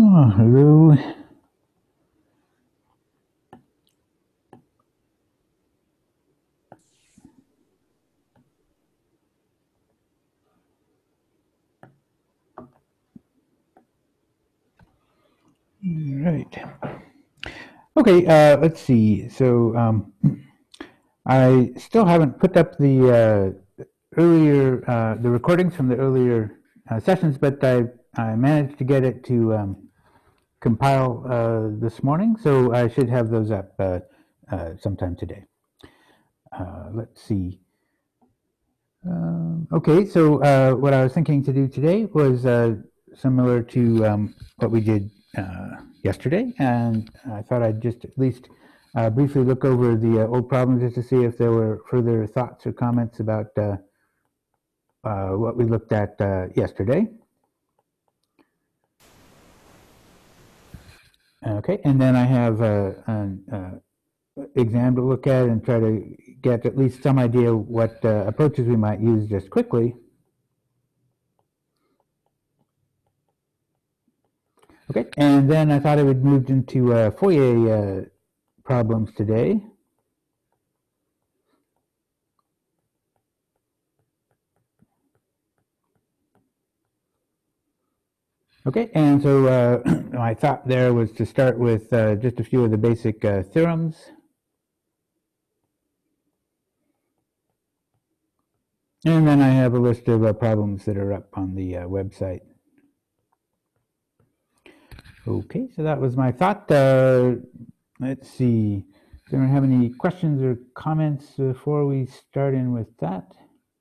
Oh, hello. All right. Okay, let's see. So I still haven't put up the the recordings from the earlier sessions, but I managed to get it to compile this morning, so I should have those up sometime today. Let's see. Okay, so what I was thinking to do today was similar to what we did yesterday, and I thought I'd just at least briefly look over the old problems just to see if there were further thoughts or comments about what we looked at yesterday. Okay, and then I have an exam to look at and try to get at least some idea what approaches we might use just quickly. Okay, and then I thought I would move into Fourier problems today. Okay, and so my thought there was to start with just a few of the basic theorems. And then I have a list of problems that are up on the website. Okay, so that was my thought. Let's see. Does anyone have any questions or comments before we start in with that?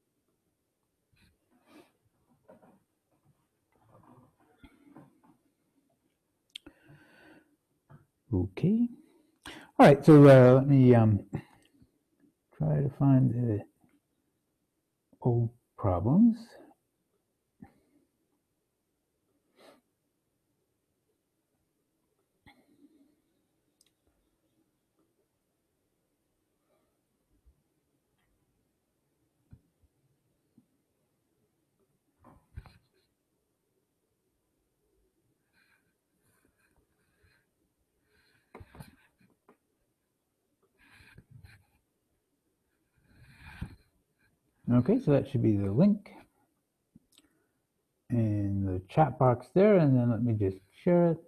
Okay. All right, so let me try to find the old problems. Okay, so that should be the link in the chat box there, and then let me just share it.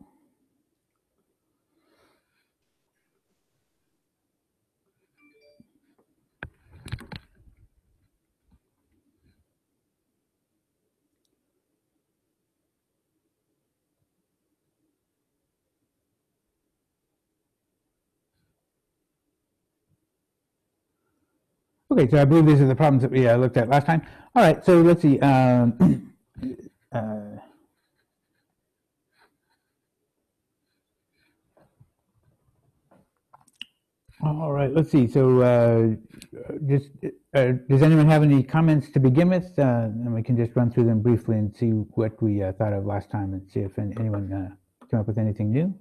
Okay, so I believe these are the problems that we looked at last time. All right, so let's see. All right, let's see. So just does anyone have any comments to begin with? And we can just run through them briefly and see what we thought of last time and see if anyone came up with anything new.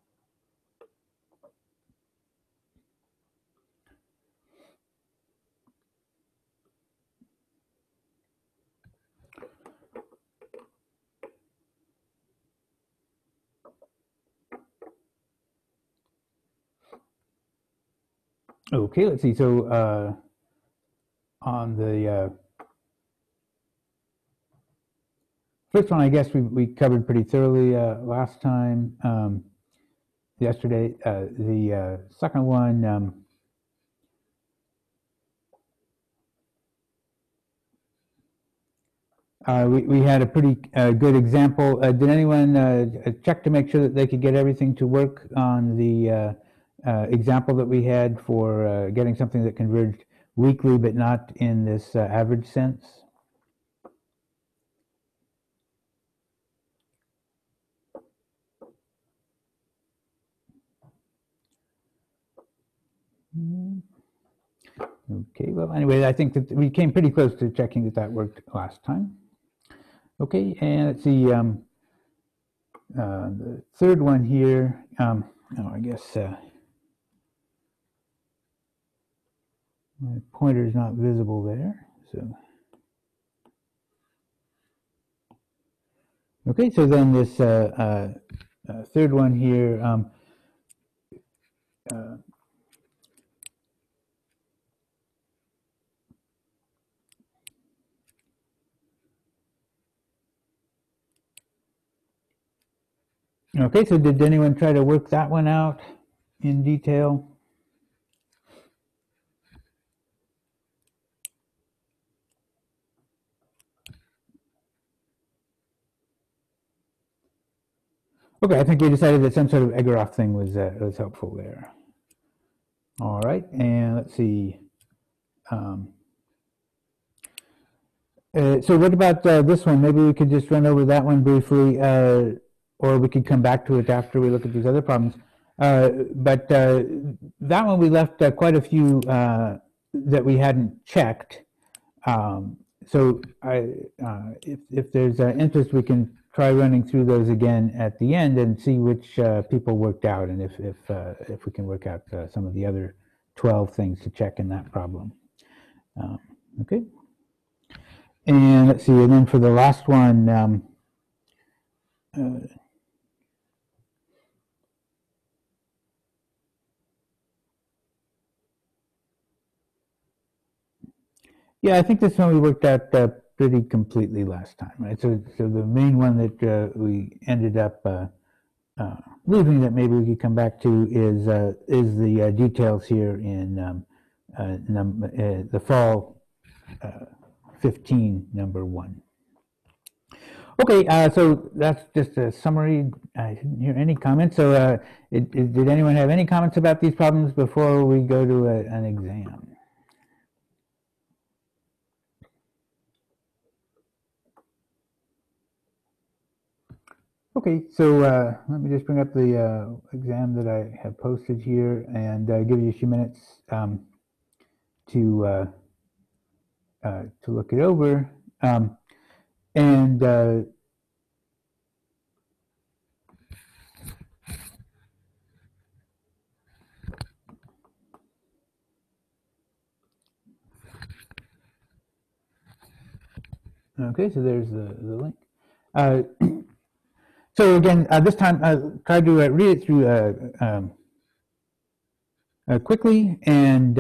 Okay, let's see. So on the first one, I guess we covered pretty thoroughly last time, yesterday. The second one, we had a pretty good example. Did anyone check to make sure that they could get everything to work on the example that we had for getting something that converged weakly but not in this average sense? Okay, well, anyway, I think that we came pretty close to checking that that worked last time. Okay, and let's see, the third one here, oh, I guess my pointer is not visible there, so. Okay, so then this third one here. Okay, so did anyone try to work that one out in detail? Okay, I think we decided that some sort of Egoroff thing was helpful there. All right, and let's see. So what about this one? Maybe we could just run over that one briefly, or we could come back to it after we look at these other problems. But that one we left quite a few that we hadn't checked. So if there's interest, we can try running through those again at the end and see which people worked out, and if we can work out some of the other 12 things to check in that problem. Okay. And let's see, and then for the last one, yeah, I think this one we worked out pretty completely last time, right? So the main one that we ended up leaving that maybe we could come back to is the details here in the fall 15, number 1. Okay, so that's just a summary. I didn't hear any comments. So did anyone have any comments about these problems before we go to an exam? Okay, so let me just bring up the exam that I have posted here and give you a few minutes to look it over. And okay, so there's the link. So again, this time try to read it through quickly and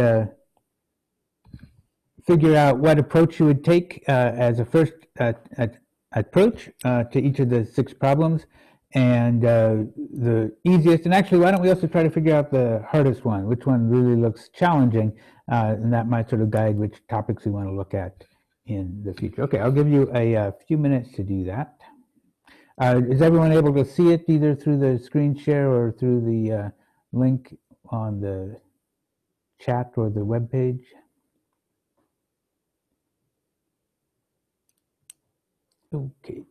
figure out what approach you would take as a first approach to each of the 6 problems. And the easiest, and actually, why don't we also try to figure out the hardest one, which one really looks challenging, and that might sort of guide which topics we want to look at in the future. Okay, I'll give you a few minutes to do that. Is everyone able to see it either through the screen share or through the link on the chat or the web page? Okay.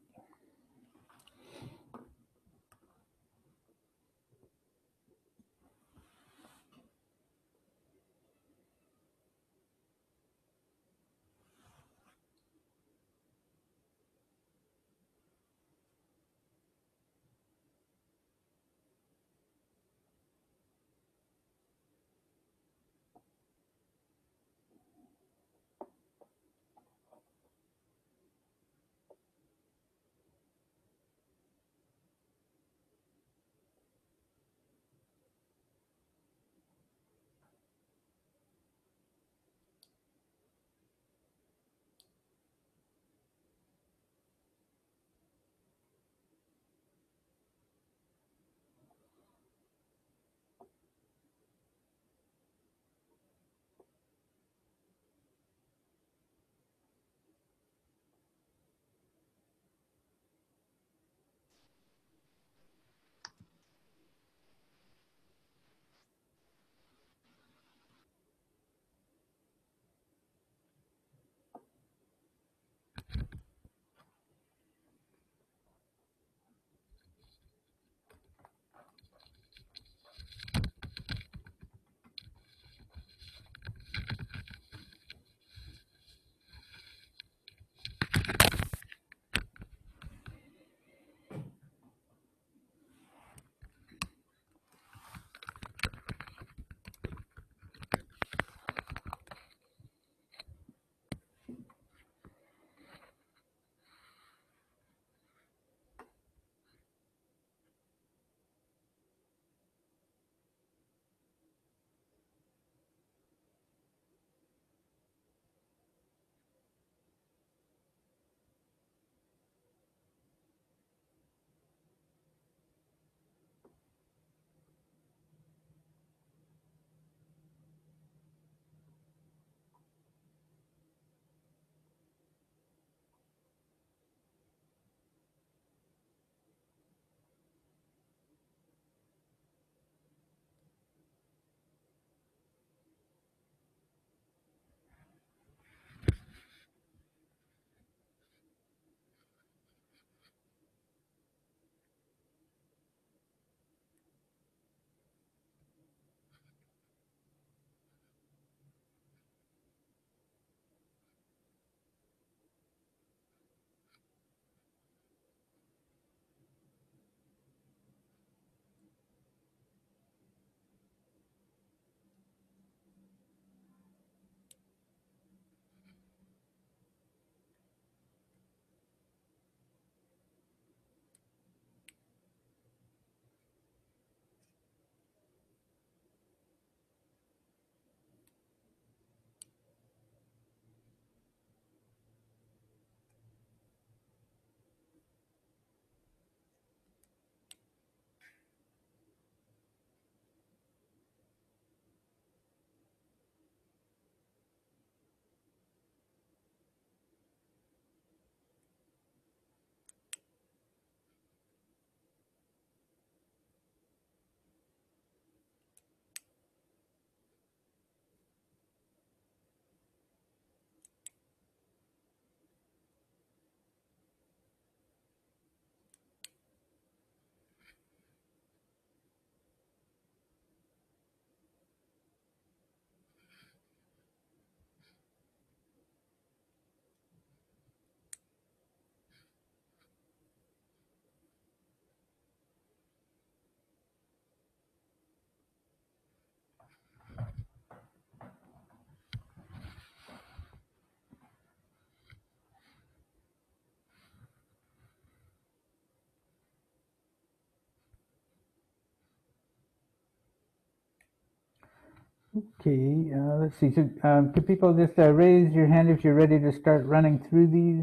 Okay, let's see. So, could people just raise your hand if you're ready to start running through these?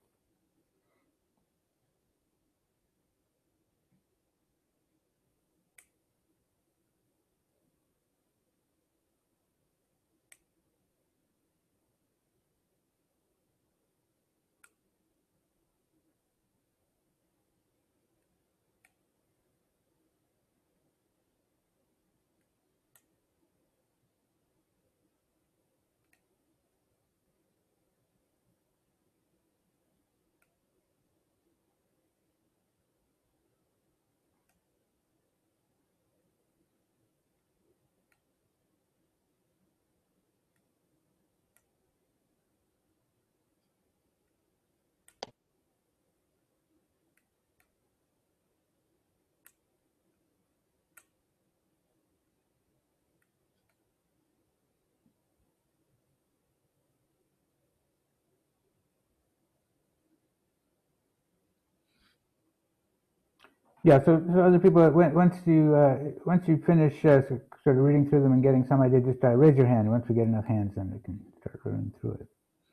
Yeah. So other people, once you finish sort of reading through them and getting some idea, just raise your hand. Once we get enough hands, then we can start running through it.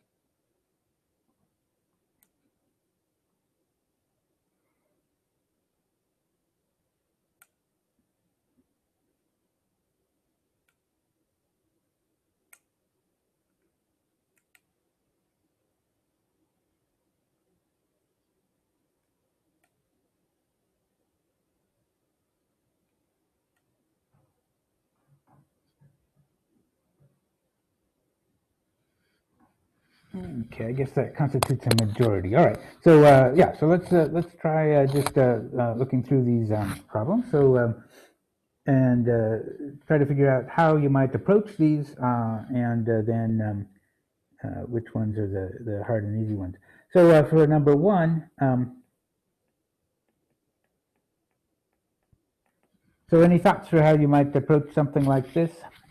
Okay, I guess that constitutes a majority. All right. So yeah, so let's try just looking through these problems. So and try to figure out how you might approach these, and then which ones are the hard and easy ones. So for number one, so any thoughts for how you might approach something like this?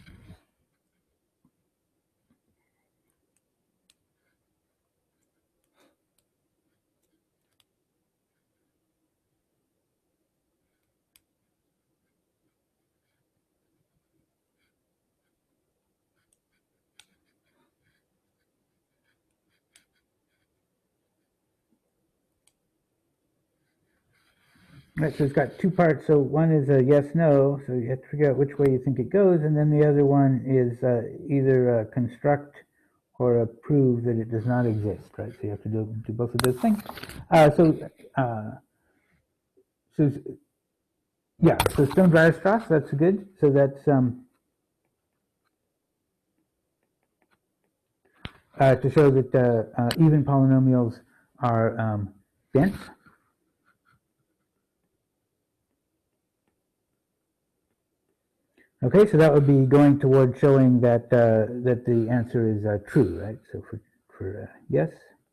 Right, so it's got two parts. So one is a yes/no. So you have to figure out which way you think it goes, and then the other one is either construct or prove that it does not exist. Right. So you have to do both of those things. Uh, so yeah. So Stone Weierstrass, that's good. So that's to show that even polynomials are dense. Okay, so that would be going toward showing that that the answer is true, right? So for yes,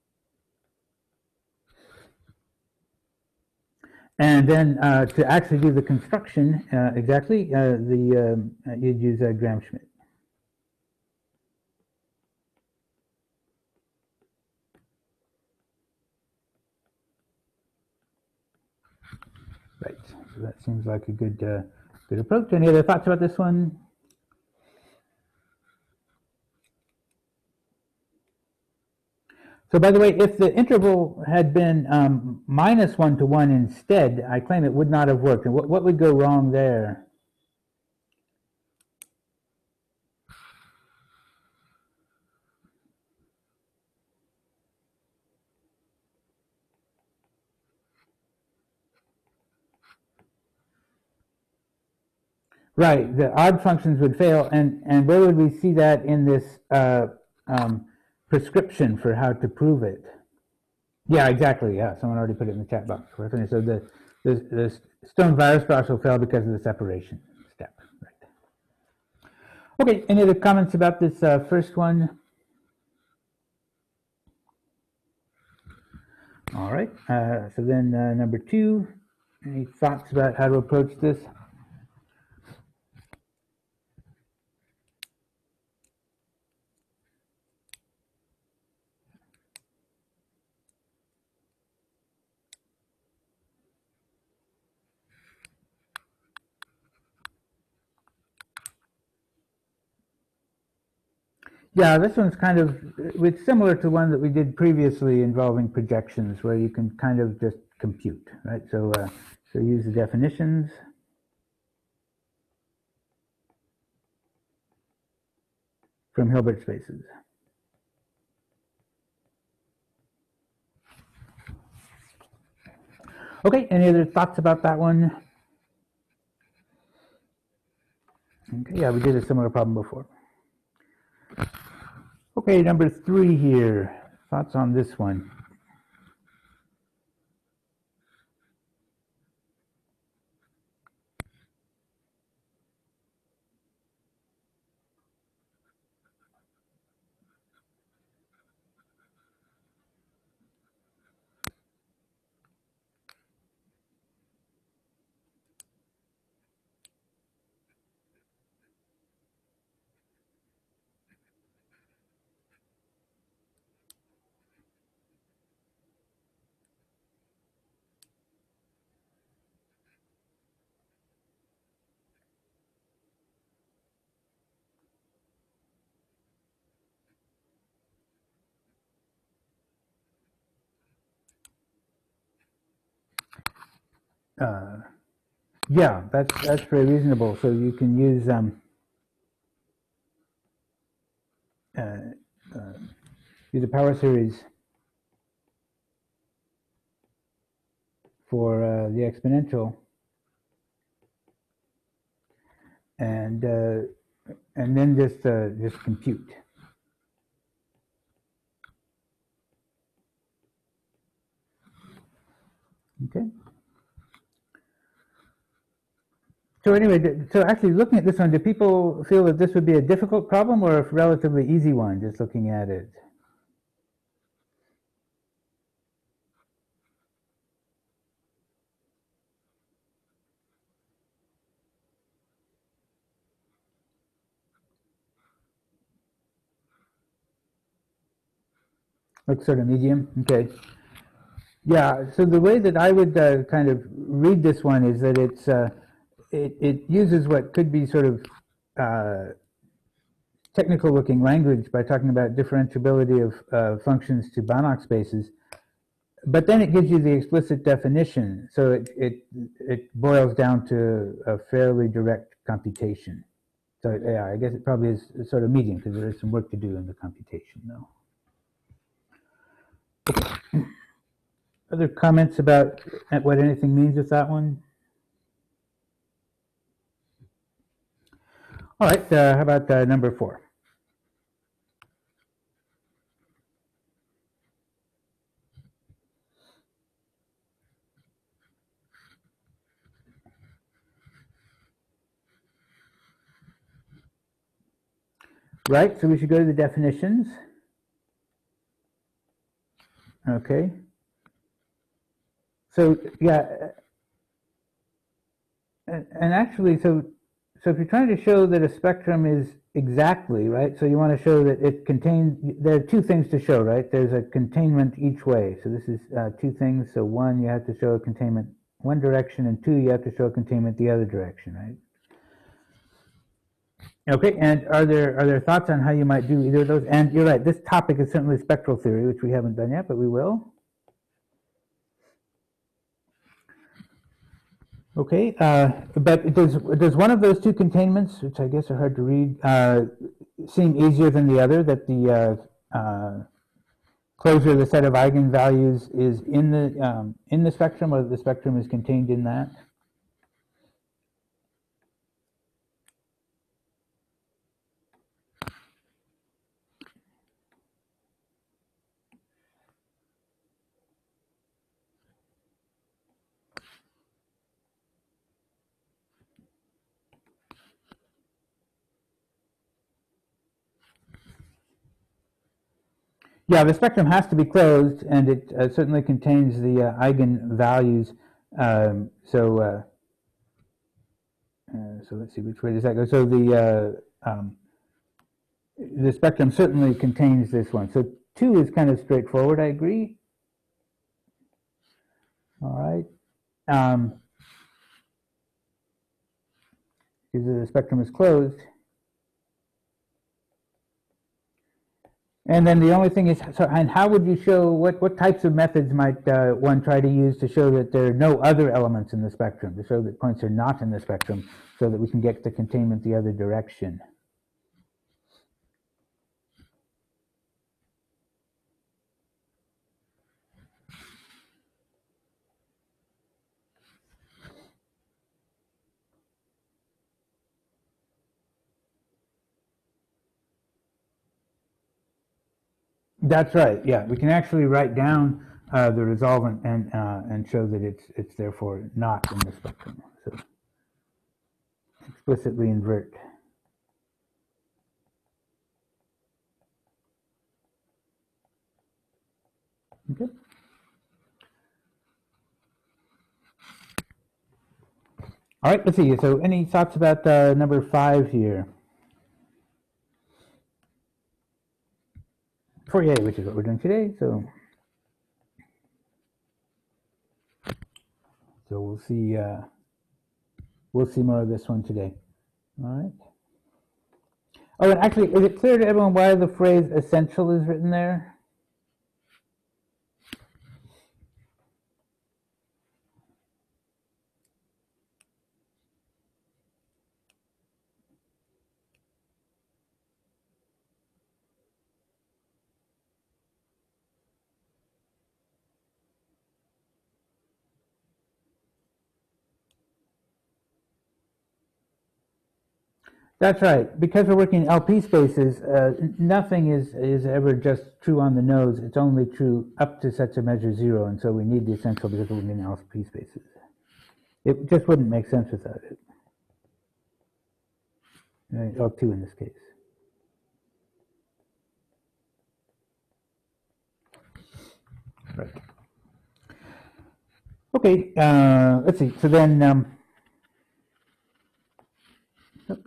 and then to actually do the construction exactly, you'd use Gram-Schmidt. Right. So that seems like a good approach. Any other thoughts about this one? So by the way, if the interval had been -1 to 1 instead, I claim it would not have worked. And what would go wrong there? Right, the odd functions would fail, and where would we see that in this prescription for how to prove it? Yeah, exactly. Yeah, someone already put it in the chat box. So the Stone Weierstrass will fail because of the separation step. Right. Okay. Any other comments about this first one? All right. So then number two. Any thoughts about how to approach this? Yeah, this one's kind of, it's similar to one that we did previously involving projections, where you can kind of just compute, right? So use the definitions. From Hilbert spaces. Okay, any other thoughts about that one? Okay, yeah, we did a similar problem before. Okay, number 3 here. Thoughts on this one? Yeah, that's very reasonable. So you can use use a power series for the exponential, and then just compute. Okay. So anyway, so actually looking at this one, do people feel that this would be a difficult problem or a relatively easy one, just looking at it? Like sort of medium? Okay. Yeah, so the way that I would kind of read this one is that it uses what could be sort of technical looking language by talking about differentiability of functions to Banach spaces, but then it gives you the explicit definition, so it boils down to a fairly direct computation. So yeah, I guess it probably is sort of medium because there is some work to do in the computation though. Okay. Other comments about what anything means with that one? All right, how about number 4? Right, so we should go to the definitions. Okay. So yeah, and actually, so if you're trying to show that a spectrum is exactly, right, so you want to show that it contains, there are two things to show, right? There's a containment each way. So this is two things. So one, you have to show a containment one direction, and two, you have to show a containment the other direction, right? Okay, and are there thoughts on how you might do either of those? And you're right, this topic is certainly spectral theory, which we haven't done yet, but we will. Okay, but does one of those two containments, which I guess are hard to read, seem easier than the other? That the closure of the set of eigenvalues is in the spectrum, or the spectrum is contained in that? Yeah, the spectrum has to be closed, and it certainly contains the eigenvalues. So let's see, which way does that go? So the spectrum certainly contains this one. So 2 is kind of straightforward, I agree. All right. Because the spectrum is closed. And then the only thing is, so, and how would you show, what types of methods might one try to use to show that there are no other elements in the spectrum, to show that points are not in the spectrum, so that we can get the containment the other direction? That's right. Yeah, we can actually write down the resolvent and show that it's therefore not in the spectrum. So explicitly invert. Okay. All right. Let's see. So, any thoughts about number 5 here? Fourier, which is what we're doing today. So we'll see. We'll see more of this one today. All right. Oh, and actually, is it clear to everyone why the phrase essential is written there? That's right. Because we're working in LP spaces, nothing is ever just true on the nose. It's only true up to such a measure 0, and so we need the essential because we're working in LP spaces. It just wouldn't make sense without it. L2 in this case. Right. Okay, let's see. So then, oops.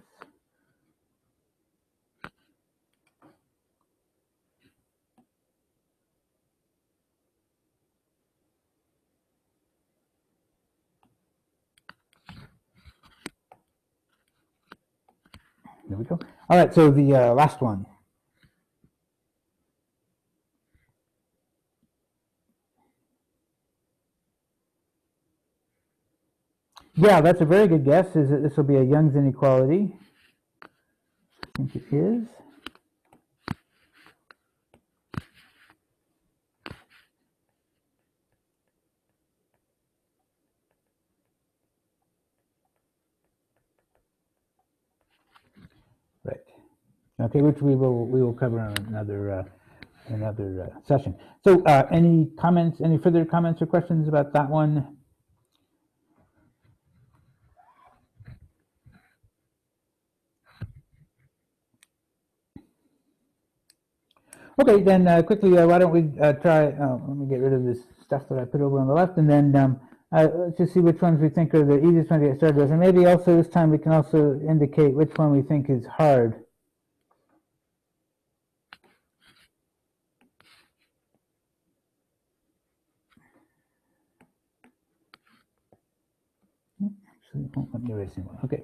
There we go. All right, so the last one. Yeah, that's a very good guess, is that this will be a Young's inequality. I think it is. Right. Okay, which we will cover on another session. So, any comments? Any further comments or questions about that one? Okay, then quickly, why don't we try? Let me get rid of this stuff that I put over on the left, and then let's just see which ones we think are the easiest ones to get started with, and maybe also this time we can also indicate which one we think is hard. Actually, it won't let me erase anyone. Okay.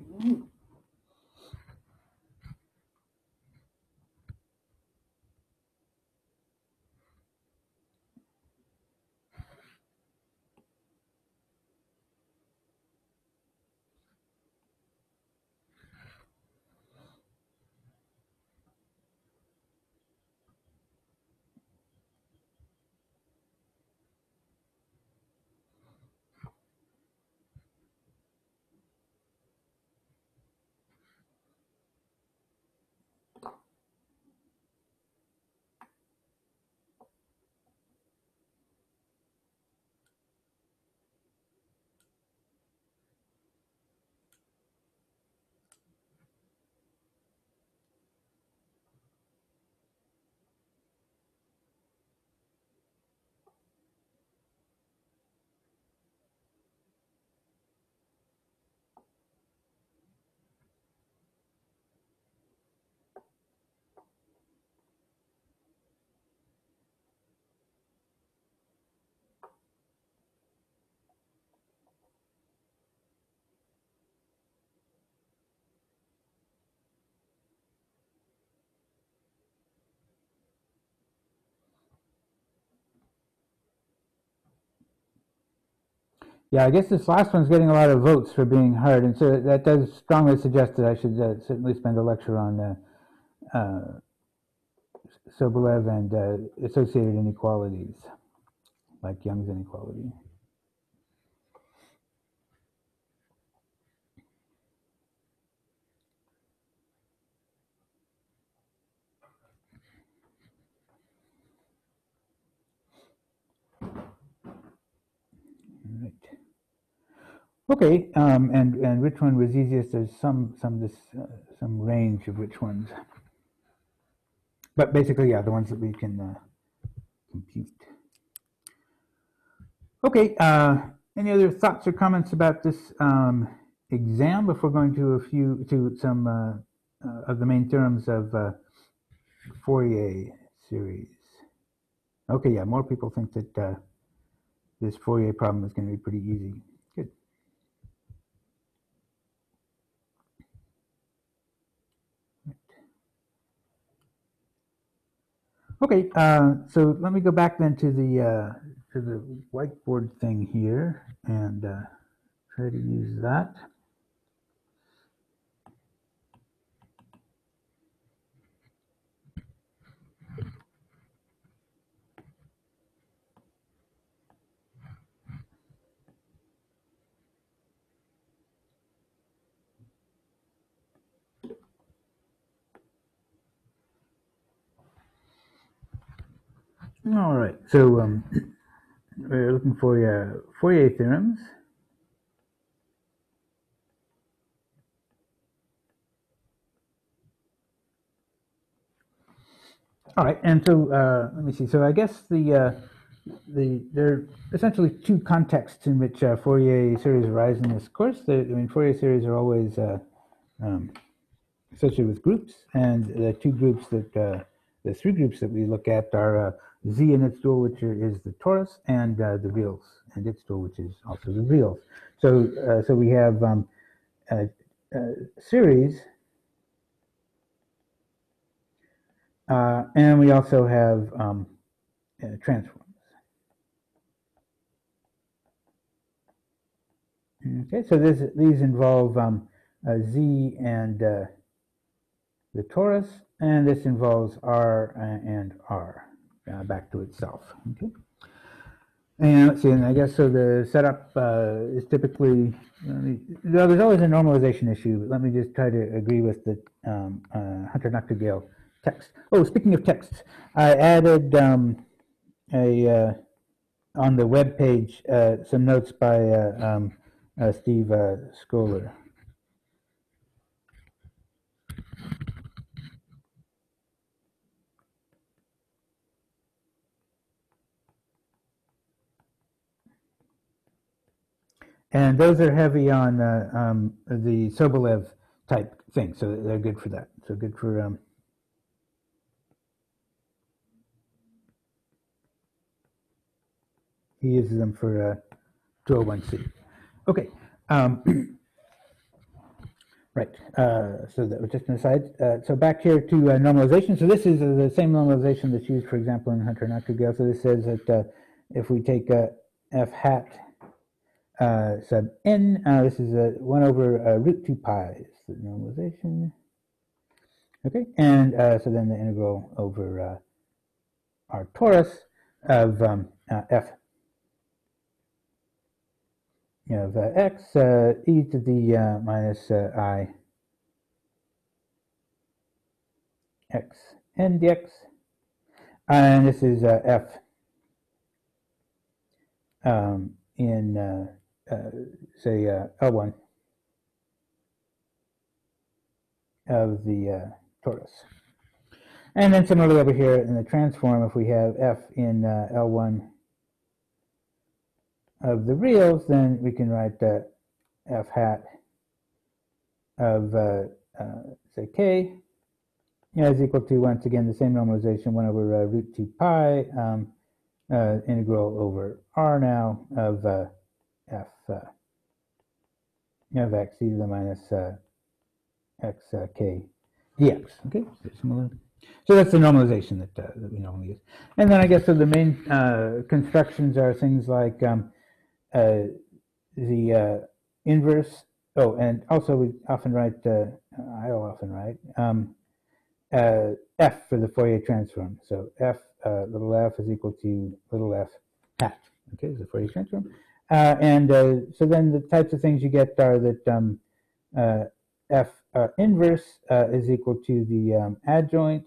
Yeah, I guess this last one's getting a lot of votes for being hard, and so that does strongly suggest that I should certainly spend a lecture on Sobolev and associated inequalities, like Young's inequality. Right. Okay, and which one was easiest? There's some range of which ones, but basically, yeah, the ones that we can compute. Okay. Any other thoughts or comments about this exam before going to some of the main theorems of Fourier series? Okay, yeah, more people think that this Fourier problem is going to be pretty easy. Good. Okay, so let me go back then to the whiteboard thing here and try to use that. All right, so we're looking for Fourier theorems. All right, and so let me see. So I guess there are essentially two contexts in which Fourier series arise in this course. Fourier series are always associated with groups, and the two groups that the three groups that we look at are Z and its dual, which is the torus, and the reals and its dual, which is also the reals. So we have series. And we also have transforms. Okay, so these involve Z and the torus, and this involves R and R back to itself. Okay, and let's see, and I guess so. The setup is typically there's always a normalization issue. But let me just try to agree with the Hunter Noctigale text. Oh, speaking of texts, I added on the web page some notes by Steve Scholar. And those are heavy on the Sobolev type thing, so they're good for that. So good for he uses them for 201C. Okay. Right. So that was just an aside. So back here to normalization. So this is the same normalization that's used, for example, in Hunter Noctigale. So this says that if we take f hat sub n, this is 1 over root 2 pi is the normalization. Okay, and so then the integral over our torus of f of x e to the minus I x n dx, and this is f in say L1 of the torus. And then similarly over here in the transform, if we have f in L1 of the reals, then we can write f hat of say k is equal to, once again, the same normalization, 1 over root 2 pi integral over r now of f of x e to the minus x k dx. Okay, similar. So that's the normalization that we normally use. And then I guess so the main constructions are things like the inverse. Oh, and also we often write, I'll often write f for the Fourier transform. So f little f is equal to little f hat. Okay, is the Fourier transform. So then the types of things you get are that f inverse is equal to the adjoint,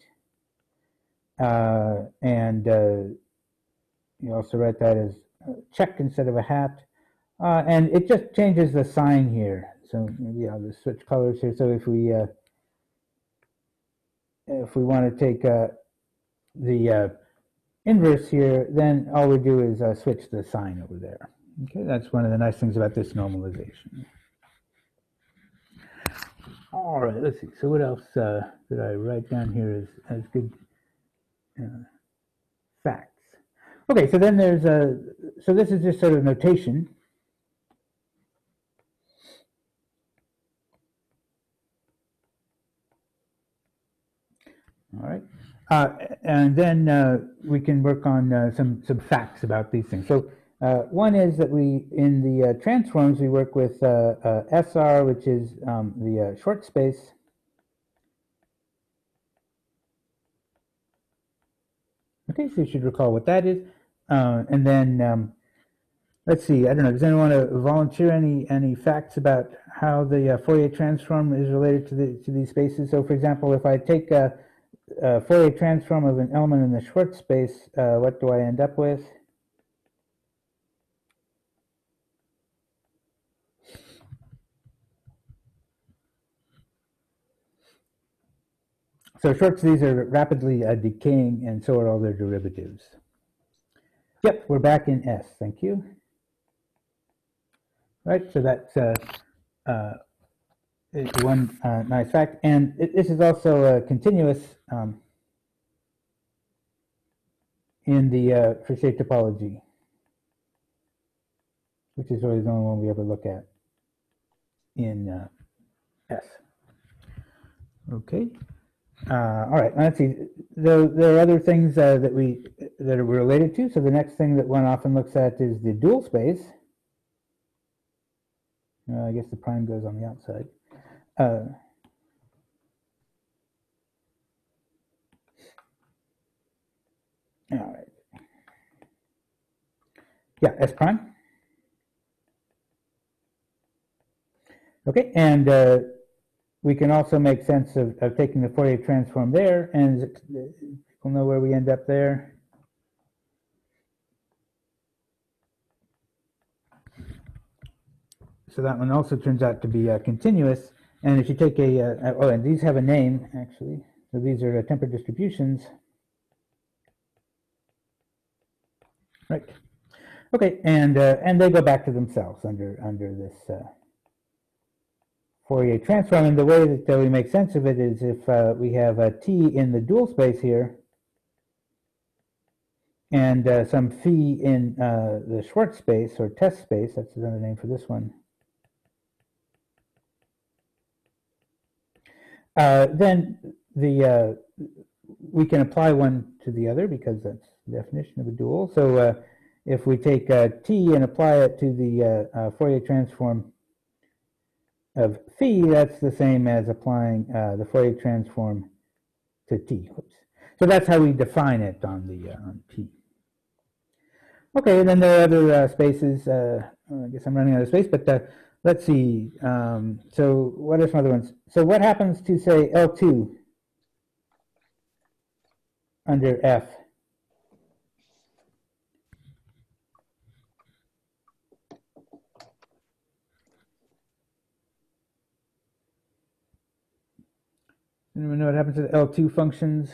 and you also write that as check instead of a hat. And it just changes the sign here. So maybe I'll just switch colors here. So if we want to take the inverse here, then all we do is switch the sign over there. Okay, that's one of the nice things about this normalization. All right, let's see. So what else did I write down here as good facts? Okay, so then there's so this is just sort of notation. All right, and then we can work on some facts about these things. So one is that we, in the transforms, we work with SR, which is the short space. Okay, so you should recall what that is. And then let's see, I don't know, does anyone want to volunteer any facts about how the Fourier transform is related to these spaces? So for example, if I take a Fourier transform of an element in the Schwartz space, what do I end up with? So Schwartz-these are rapidly decaying, and so are all their derivatives. Yep, we're back in S, thank you. Right, so that's one nice fact. And this is also continuous in the Fréchet topology, which is really the only one we ever look at in S. Okay. All right. Now let's see. There are other things that are related to. So the next thing that one often looks at is the dual space. I guess the prime goes on the outside. All right. Yeah, S prime. Okay, and we can also make sense of taking the Fourier transform there, and people know where we end up there. So that one also turns out to be continuous. And if you take oh, and these have a name actually. So these are tempered distributions. Right. Okay, and they go back to themselves under this Fourier transform. And the way that we make sense of it is if we have a t in the dual space here, and some phi in the Schwartz space or test space. That's another name for this one. Then we can apply one to the other because that's the definition of a dual. So if we take t and apply it to the Fourier transform of phi, that's the same as applying the Fourier transform to t. Oops. So that's how we define it on the on t. Okay, and then there are other spaces. I guess I'm running out of space, but let's see. So what are some other ones? So what happens to, say, L2 under F? Anyone know what happens to the L2 functions?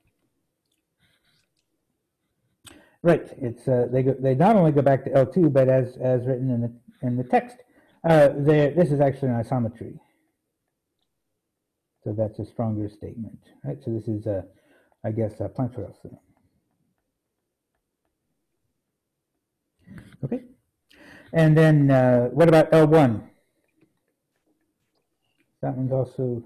Right. It's they not only go back to L2, but as written in the text, this is actually an isometry. So that's a stronger statement, right? So this is I guess Planck-Russell theorem. Okay. And then what about L1? That one's also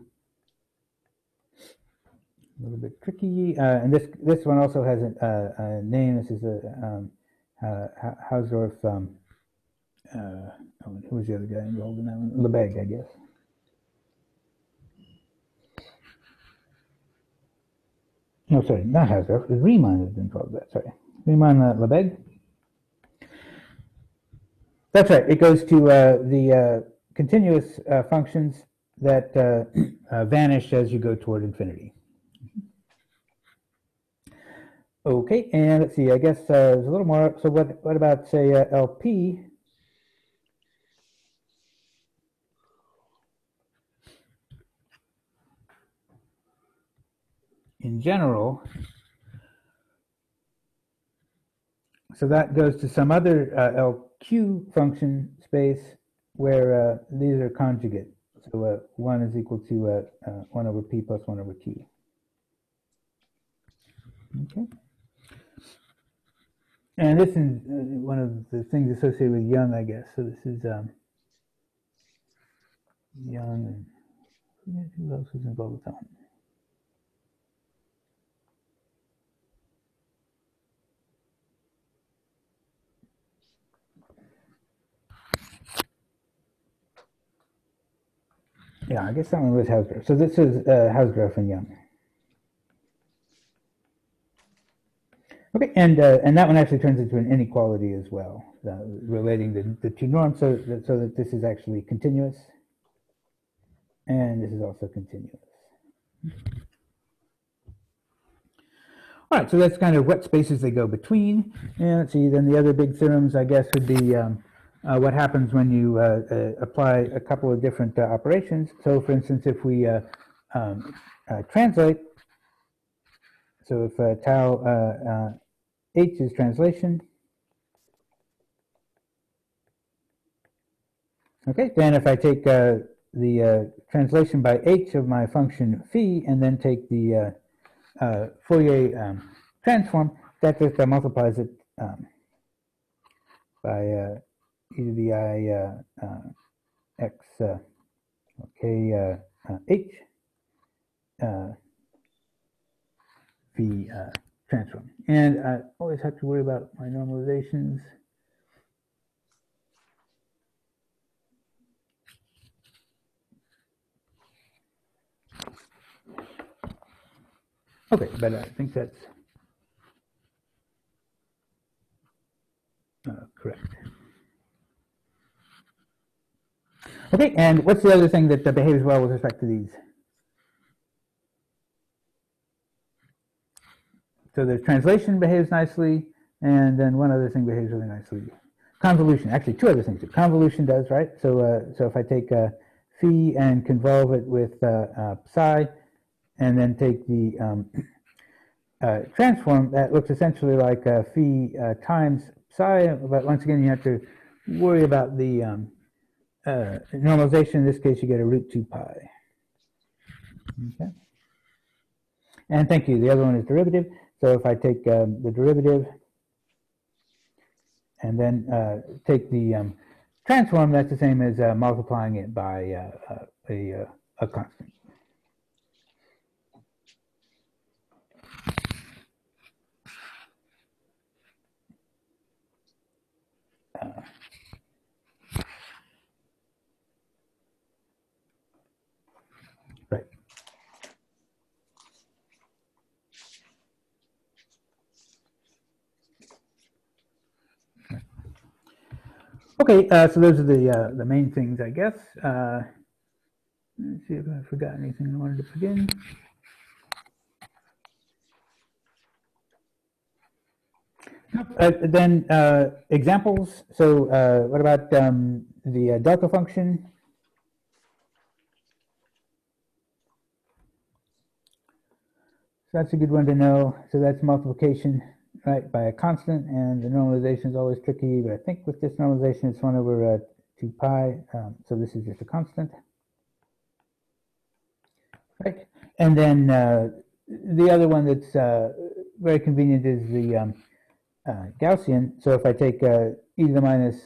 a little bit tricky, and this one also has a name. This is a Hausdorff who was the other guy involved in that one? Lebesgue, I guess. No, sorry, not Hausdorff. It was Riemann that's involved with that. Sorry, Riemann Lebesgue. That's right. It goes to the continuous functions that vanish as you go toward infinity. Okay, and let's see. I guess there's a little more. So what about, say, LP? In general, so that goes to some other LQ function space where these are conjugate. So 1 is equal to 1 over P plus 1 over Q. Okay. And this is one of the things associated with Young, I guess. So this is Young, and who else is involved with that one? Yeah, I guess that one was Hausdorff. So this is Hausdorff and Young. Okay, and that one actually turns into an inequality as well, relating the two norms, so that this is actually continuous, and this is also continuous. All right, so that's kind of what spaces they go between. And let's see, then the other big theorems, I guess, would be what happens when you apply a couple of different operations. So, for instance, if we translate, so if tau h is translation, okay, then if I take the translation by h of my function phi, and then take the Fourier transform, that just multiplies it by e to the I x k h phi transform. And I always have to worry about my normalizations. Okay, but I think that's correct. Okay, and what's the other thing that behaves well with respect to these? So the translation behaves nicely, and then one other thing behaves really nicely. Convolution, actually two other things. Convolution does, right? So so if I take phi and convolve it with psi, and then take the transform, that looks essentially like phi times psi, but once again you have to worry about the normalization. In this case you get a root 2 pi. Okay. And thank you, the other one is derivative. So if I take the derivative and then take the transform, that's the same as multiplying it by a constant. Right. Okay, so those are the main things, I guess. Let's see if I forgot anything I wanted to begin. Then examples. So what about the delta function? So that's a good one to know. So that's multiplication, right, by a constant, and the normalization is always tricky, but I think with this normalization it's 1 over 2 pi, so this is just a constant. Right, and then the other one that's very convenient is the Gaussian. So if I take e to the minus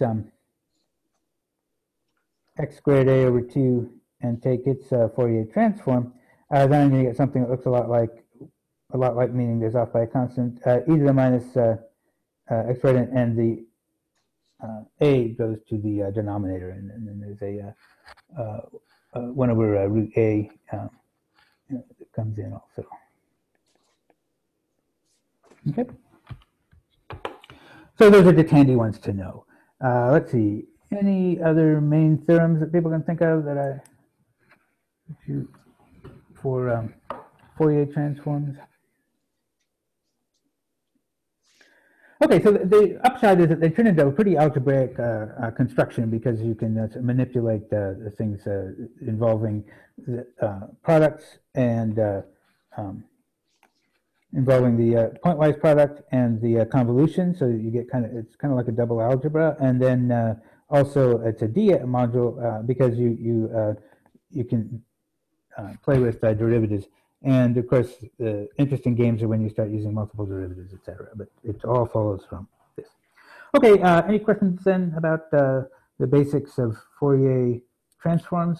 x squared a over 2 and take its Fourier transform, then I'm going to get something that looks a lot like meaning there's off by a constant, e to the minus x squared, and the a goes to the denominator, and then there's a 1 over root a that comes in also. Okay. So those are just handy ones to know. Let's see. Any other main theorems that people can think of that I for Fourier transforms? Okay, so the upside is that they turn into a pretty algebraic construction because you can manipulate the things involving the products and involving the pointwise product and the convolution. So you get it's kind of like a double algebra, and then also it's a D module because you can play with derivatives. And of course, the interesting games are when you start using multiple derivatives, etc. But it all follows from this. Okay, any questions then about the basics of Fourier transforms?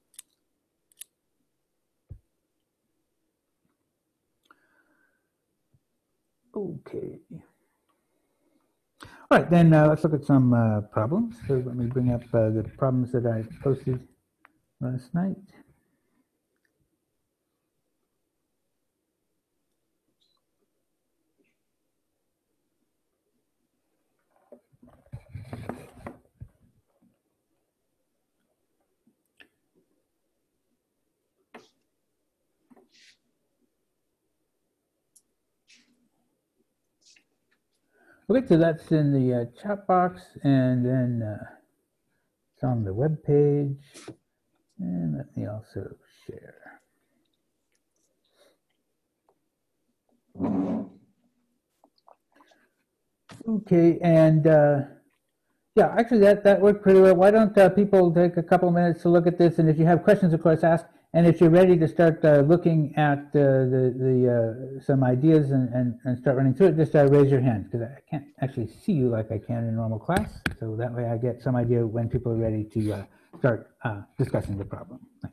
Okay. All right, then let's look at some problems. So let me bring up the problems that I posted last night. Okay, so that's in the chat box, and then it's on the web page. And let me also share. Okay, and yeah, actually that worked pretty well. Why don't people take a couple minutes to look at this, and if you have questions, of course, ask. And if you're ready to start looking at some ideas and start running through it, just raise your hand, because I can't actually see you like I can in normal class. So that way I get some idea when people are ready to start discussing the problem. Thanks.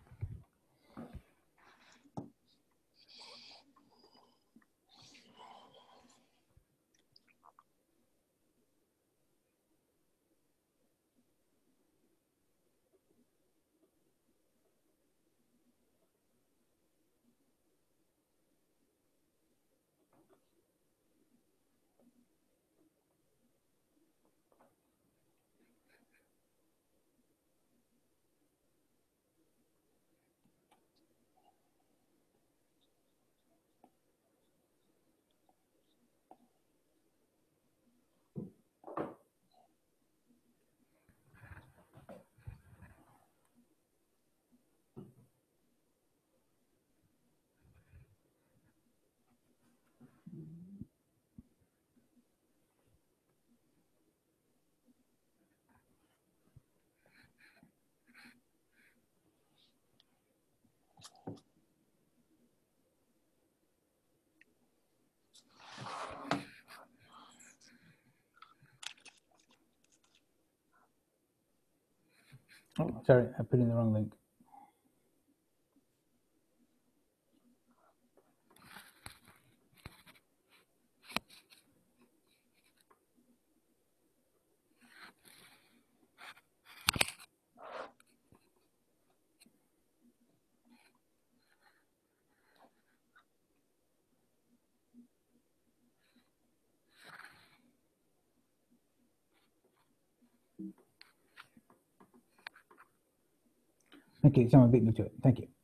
Oh, sorry, I put in the wrong link. Thank you. Someone beat me to it. Thank you.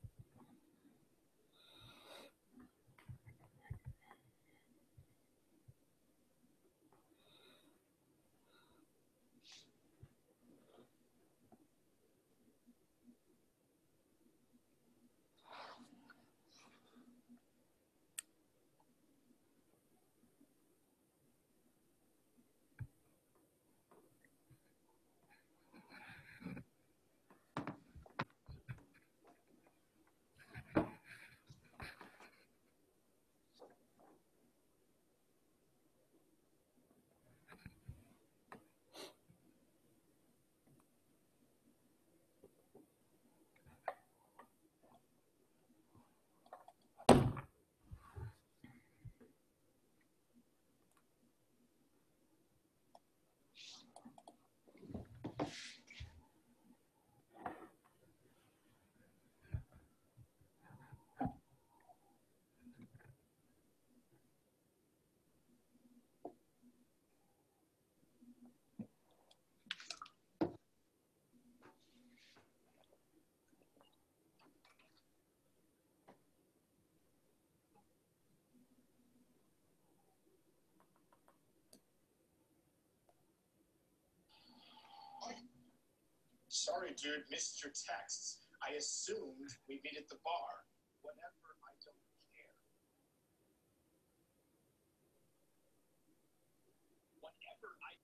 Sorry, dude, missed your texts. I assumed we'd meet at the bar. Whatever, I don't care. Whatever, I.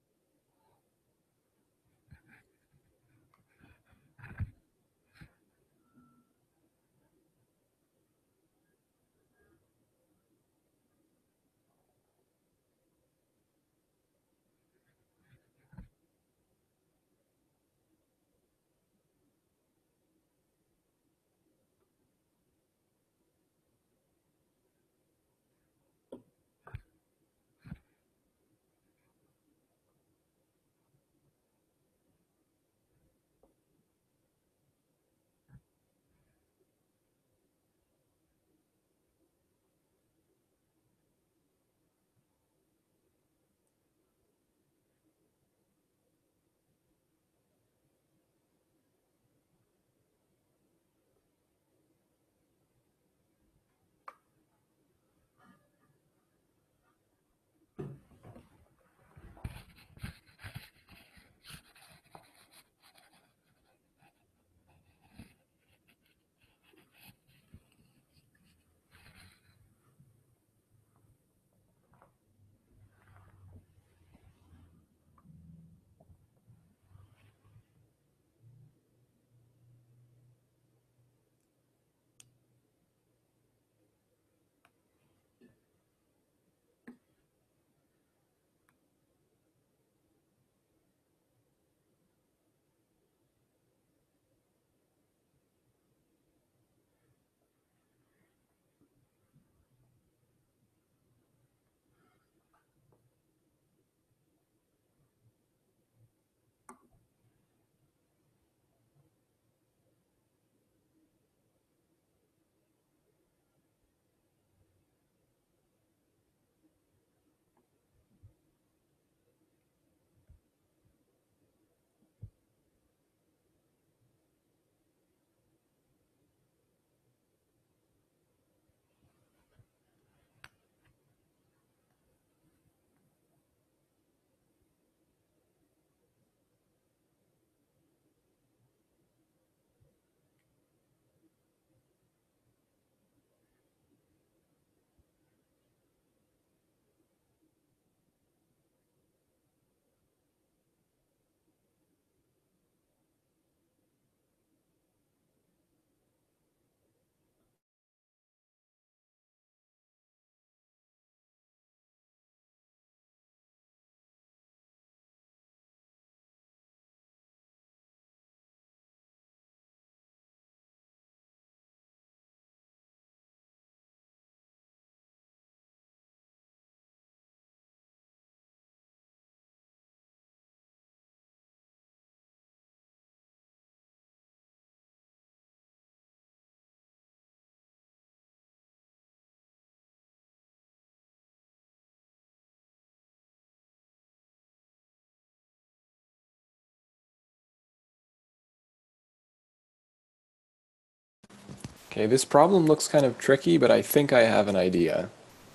Okay, this problem looks kind of tricky, but I think I have an idea.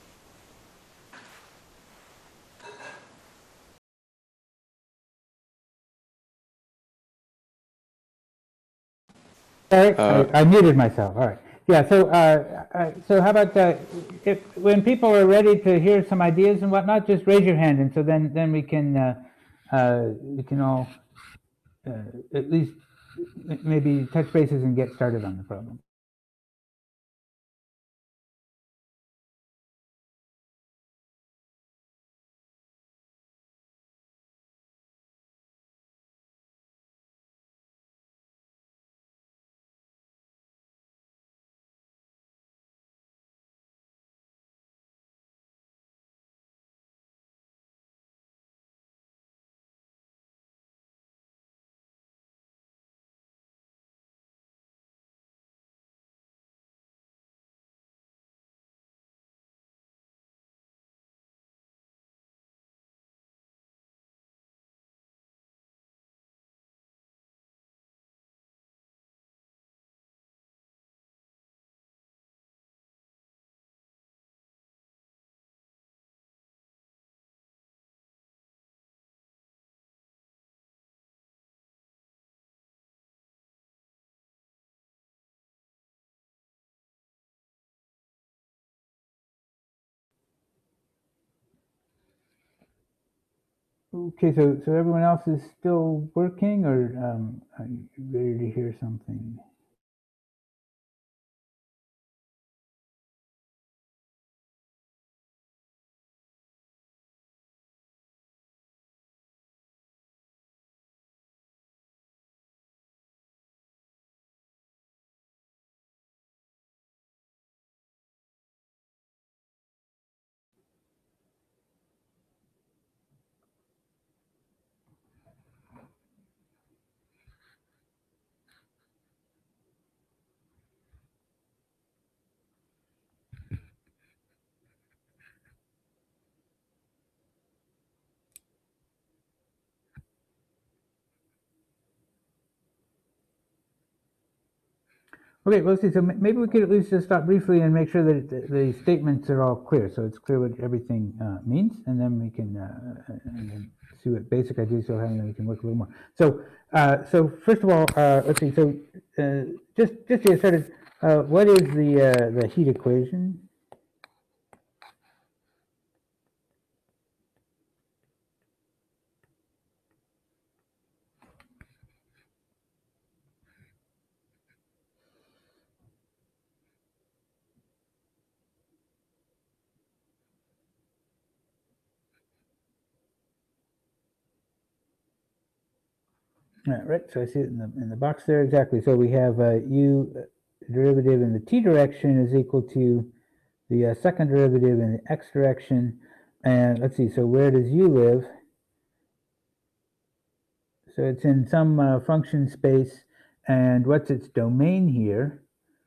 Sorry, Uh, I muted myself. All right. Yeah. So how about if when people are ready to hear some ideas and whatnot, just raise your hand, and so then we can all uh, at least maybe touch bases and get started on the problem. Okay, so everyone else is still working, or are you ready to hear something? Okay, well, let's see. So maybe we could at least just stop briefly and make sure that the statements are all clear. So it's clear what everything means, and then we can and then see what basic ideas you'll have, and then we can work a little more. So, so first of all, let's see. So just to get started, what is the heat equation? Right, so I see it in the box there, exactly. So we have u derivative in the t direction is equal to the second derivative in the x direction. And let's see, so where does u live? So it's in some function space, and what's its domain here?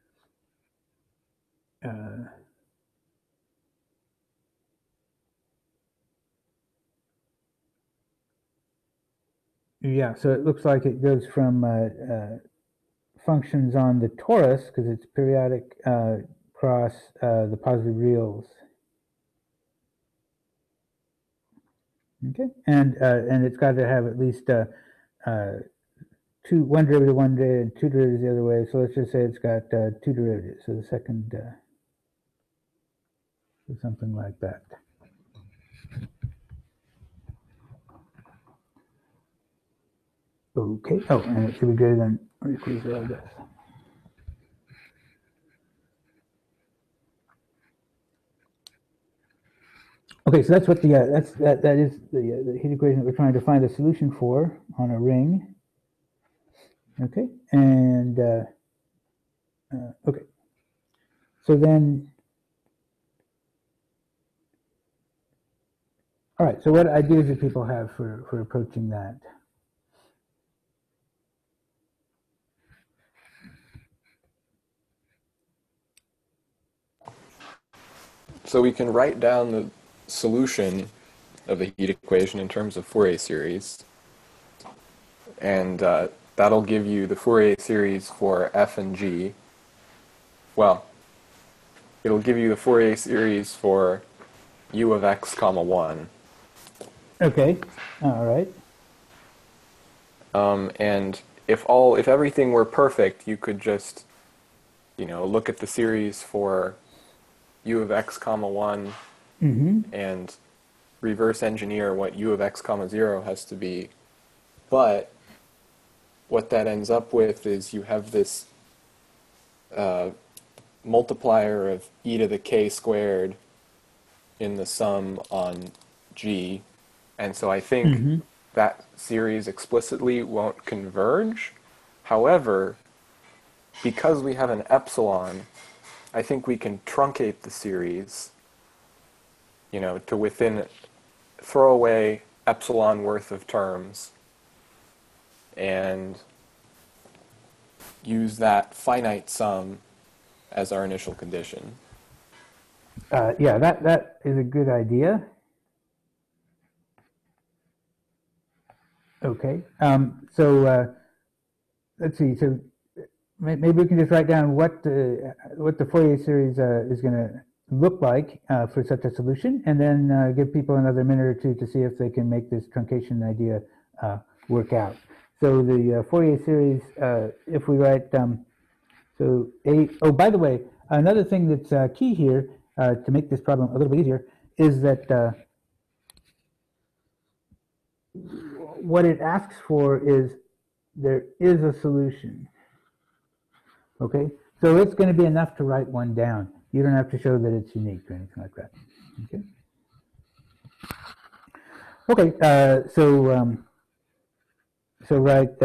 Yeah, so it looks like it goes from functions on the torus, because it's periodic, cross the positive reals. Okay, and it's got to have at least one derivative one day and two derivatives the other way. So let's just say it's got two derivatives. So the second, so something like that. Okay. Oh, and it should be greater than or equal to this. Okay, so that's what the that is the heat equation that we're trying to find a solution for on a ring. Okay, and okay, so then, all right. So what ideas do people have for approaching that? So we can write down the solution of the heat equation in terms of Fourier series, and that'll give you the Fourier series for f and g. Well, it'll give you the Fourier series for u of x comma 1. Okay, all right. And if everything were perfect, you could just, look at the series for u of x comma 1 and reverse engineer what u of x comma 0 has to be. But what that ends up with is you have this multiplier of e to the k squared in the sum on g. And so I think that series explicitly won't converge. However, because we have an epsilon, I think we can truncate the series, to within, throw away epsilon worth of terms and use that finite sum as our initial condition. Yeah, that is a good idea. Okay, so let's see. So maybe we can just write down what the Fourier series is going to look like for such a solution, and then give people another minute or two to see if they can make this truncation idea work out. So the Fourier series, if we write, oh, by the way, another thing that's key here to make this problem a little bit easier is that what it asks for is there is a solution. Okay, so it's going to be enough to write one down. You don't have to show that it's unique or anything like that. Okay. Okay. So write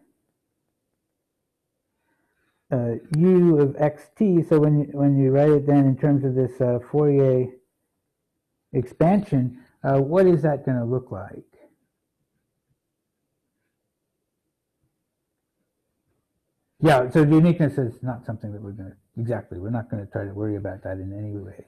u of xt. So when you write it then in terms of this Fourier expansion, what is that going to look like? Yeah, so uniqueness is not something that we're going to, exactly, we're not going to try to worry about that in any way.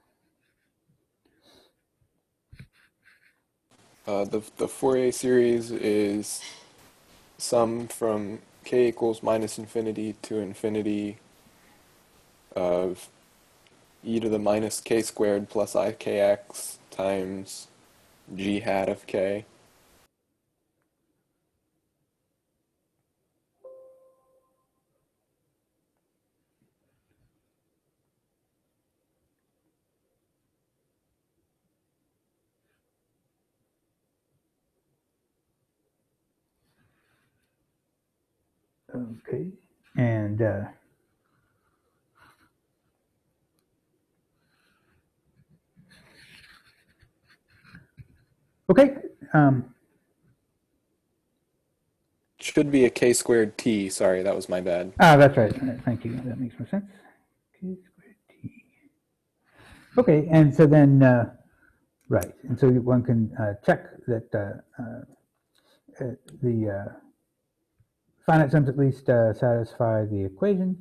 The Fourier series is sum from k equals minus infinity to infinity of e to the minus k squared plus ikx times g hat of k. Okay, and okay, Should be a k squared t. Sorry, that was my bad. that's right. Thank you. That makes more sense. K squared t. Okay, and so then, right, and so one can check that the finite sums at least satisfy the equation,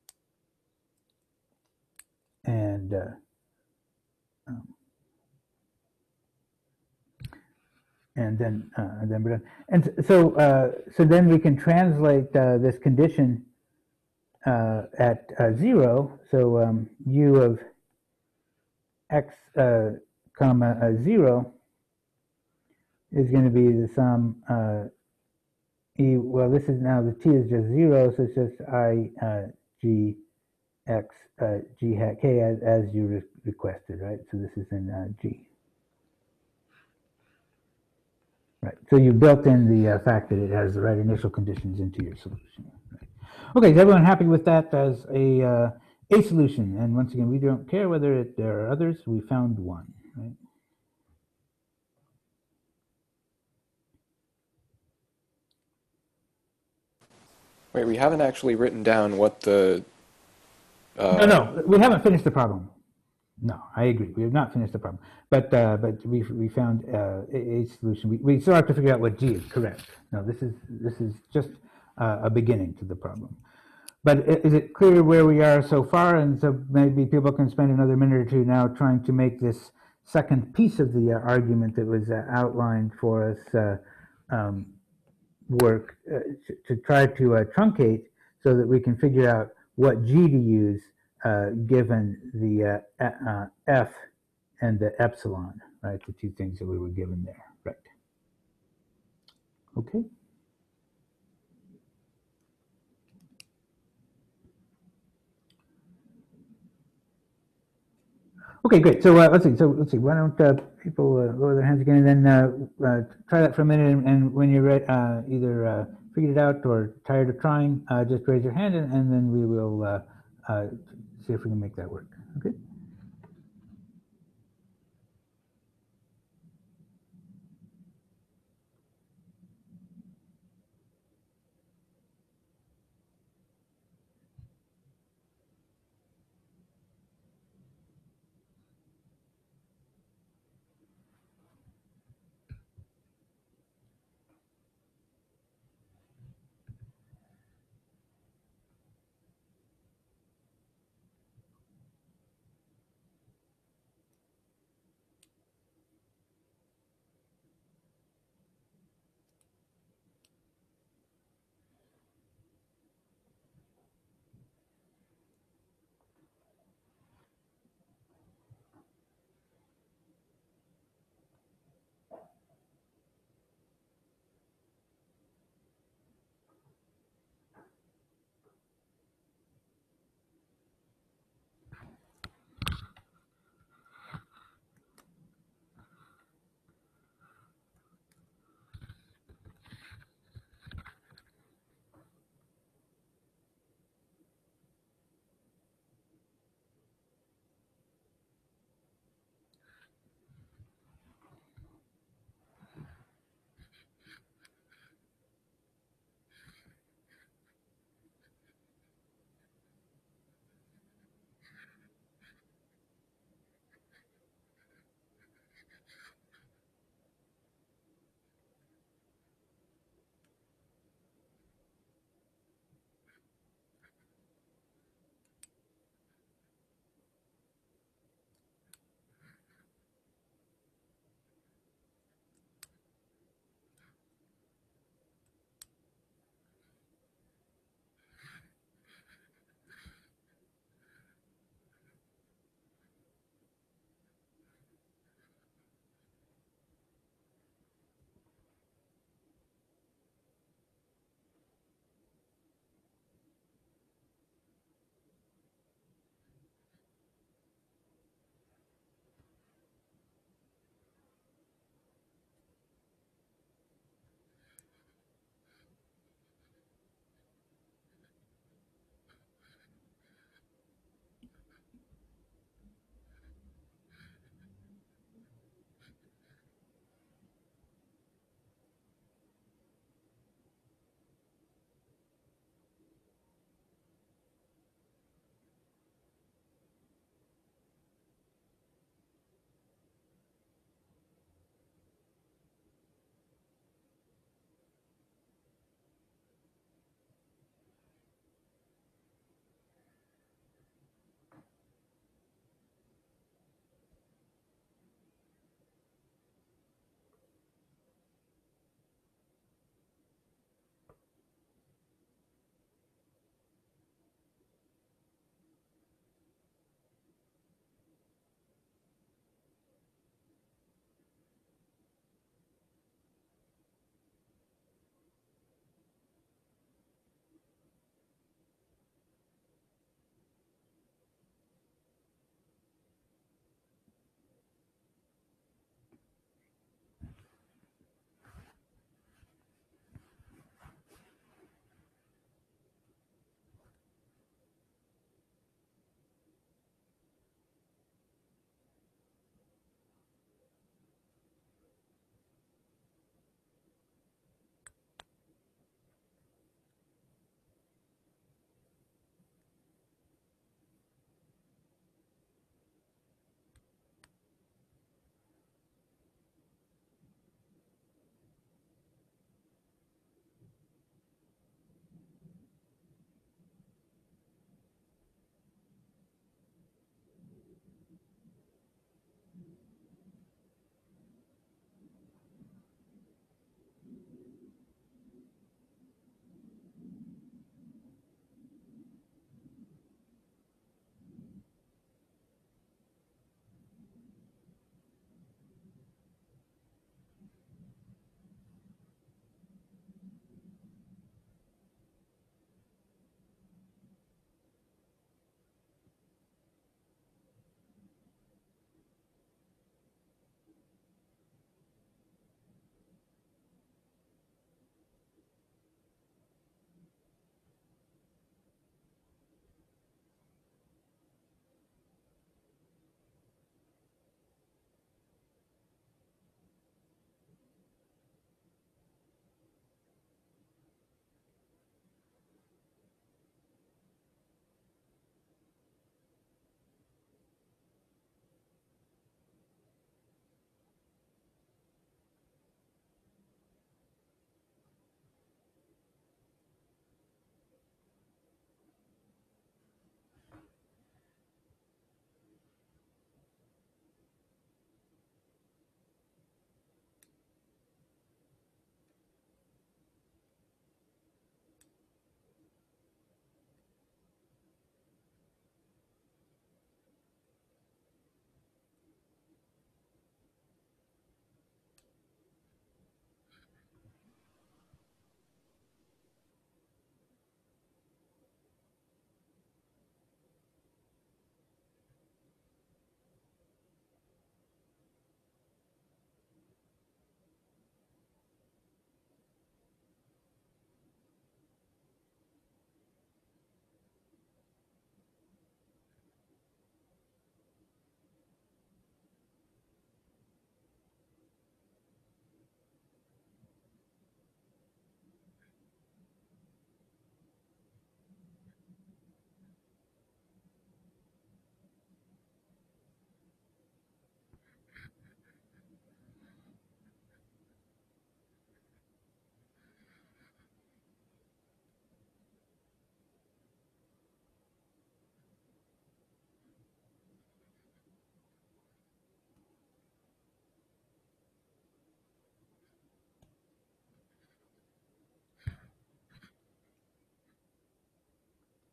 and then we're done. And so so then we can translate this condition at 0. So u of x comma 0 is going to be the sum e. Well, this is now the t is just 0, so it's just I g x g hat k as you requested, right? So this is in g. Right. So you built in the fact that it has the right initial conditions into your solution. Right. Okay, is everyone happy with that as a solution? And once again, we don't care whether there are others. We found one. Right. Wait, we haven't actually written down what the... No, we haven't finished the problem. No, I agree. We have not finished the problem, but we found a solution. We still have to figure out what g is. Correct. No, this is just a beginning to the problem. But is it clear where we are so far? And so maybe people can spend another minute or two now trying to make this second piece of the argument that was outlined for us work to try to truncate so that we can figure out what g to use given the f and the epsilon, right? The two things that we were given there, right? Okay. Okay, great. So let's see. Why don't people lower their hands again, and then try that for a minute. And when you're either figured it out or tired of trying, just raise your hand, and then we will see if we can make that work. Okay.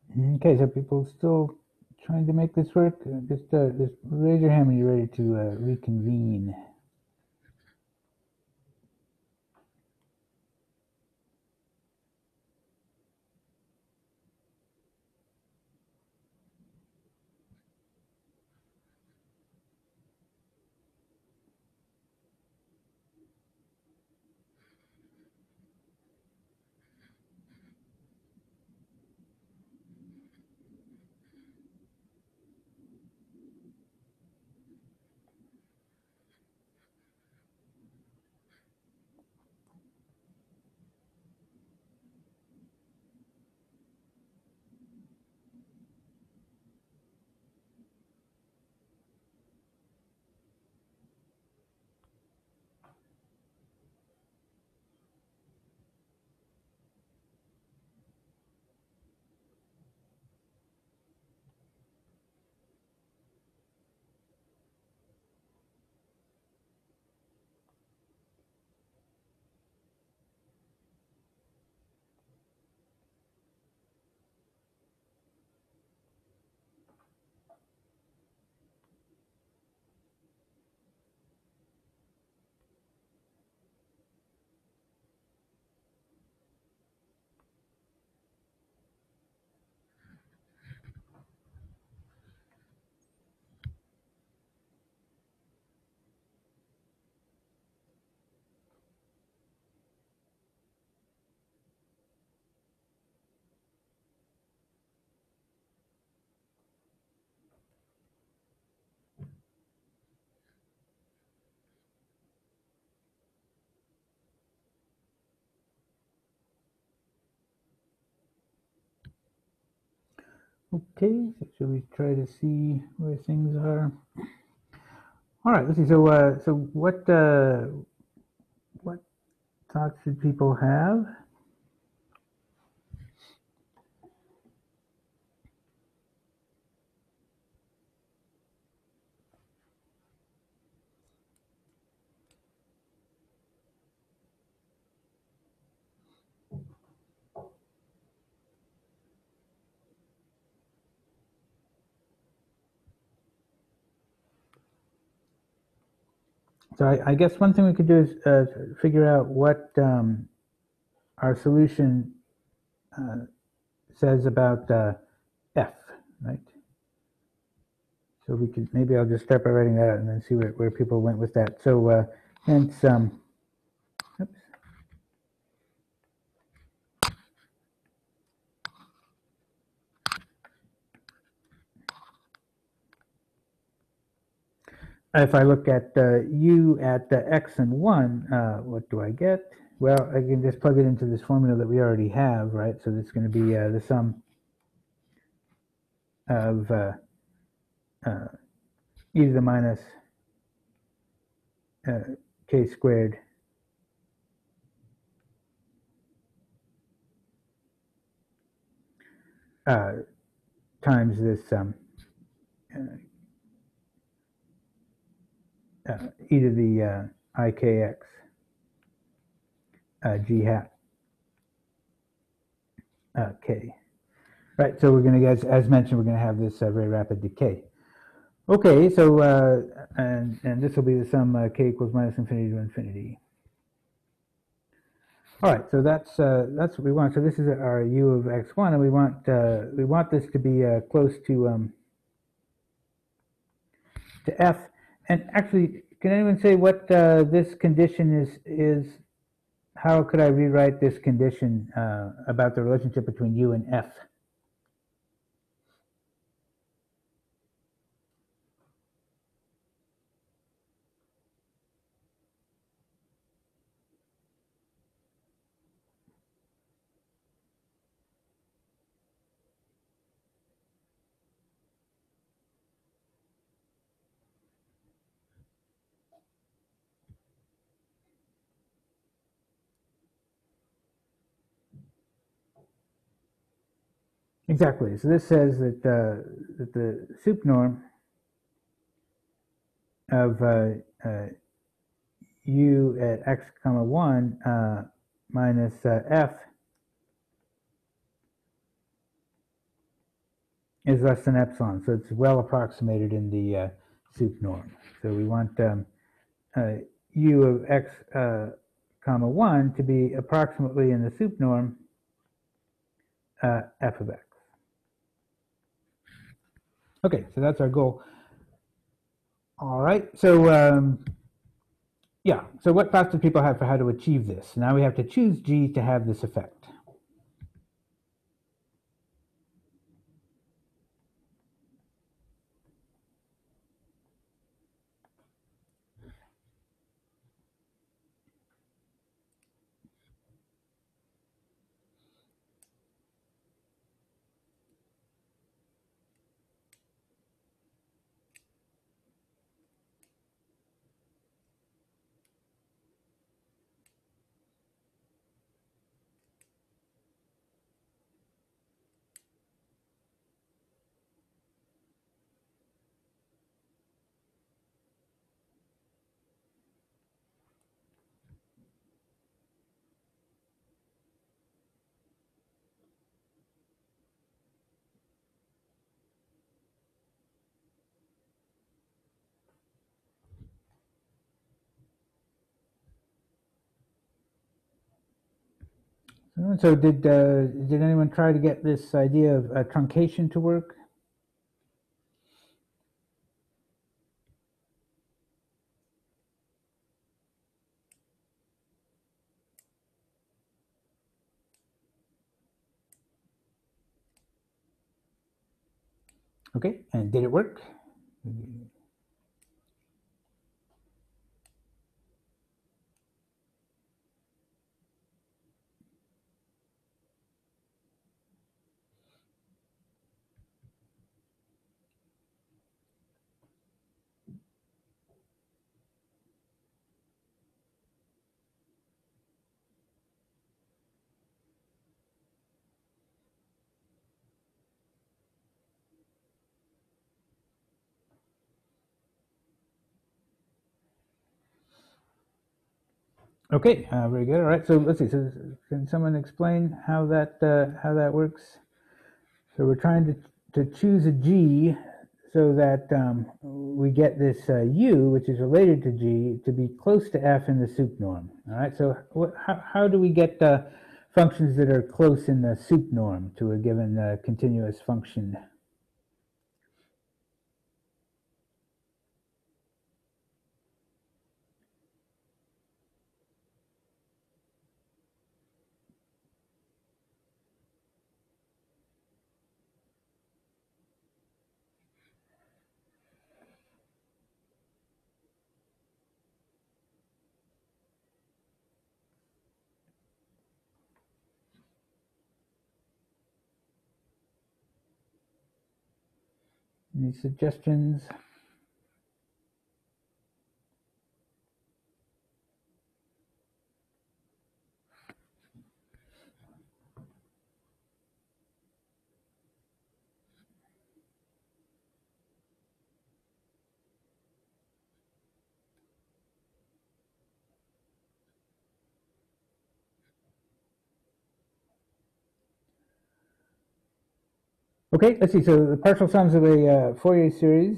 Okay, so people still trying to make this work? Just raise your hand when you're ready to reconvene. Okay, so shall we try to see where things are? All right, let's see. So what thoughts should people have? So I guess one thing we could do is figure out what our solution says about F, right? So we could, maybe I'll just start by writing that out and then see where people went with that. So hence, oops. If I look at u at x and 1, what do I get? Well, I can just plug it into this formula that we already have, right? So it's going to be the sum of e to the minus k squared times this e to the ikx g hat k. Right, so we're going to get, as mentioned, we're going to have this very rapid decay. Okay, so and this will be the sum k equals minus infinity to infinity. All right, so that's what we want. So this is our u of x1, and we want this to be close to f. And actually, can anyone say what this condition is? How could I rewrite this condition about the relationship between u and f? Exactly. So this says that that the sup norm of u at x comma 1 minus f is less than epsilon, so it's well approximated in the sup norm. So we want u of x comma 1 to be approximately in the sup norm f of x. Okay, so that's our goal. All right, so yeah, so what thoughts do people have for how to achieve this? Now we have to choose G to have this effect. So did anyone try to get this idea of truncation to work? Okay, and did it work? Okay, very good. All right, so let's see. So can someone explain how that works? So we're trying to choose a G so that we get this U, which is related to G, to be close to F in the sup norm. All right, so how do we get functions that are close in the sup norm to a given continuous function? Any suggestions? Okay, let's see. So the partial sums of a Fourier series.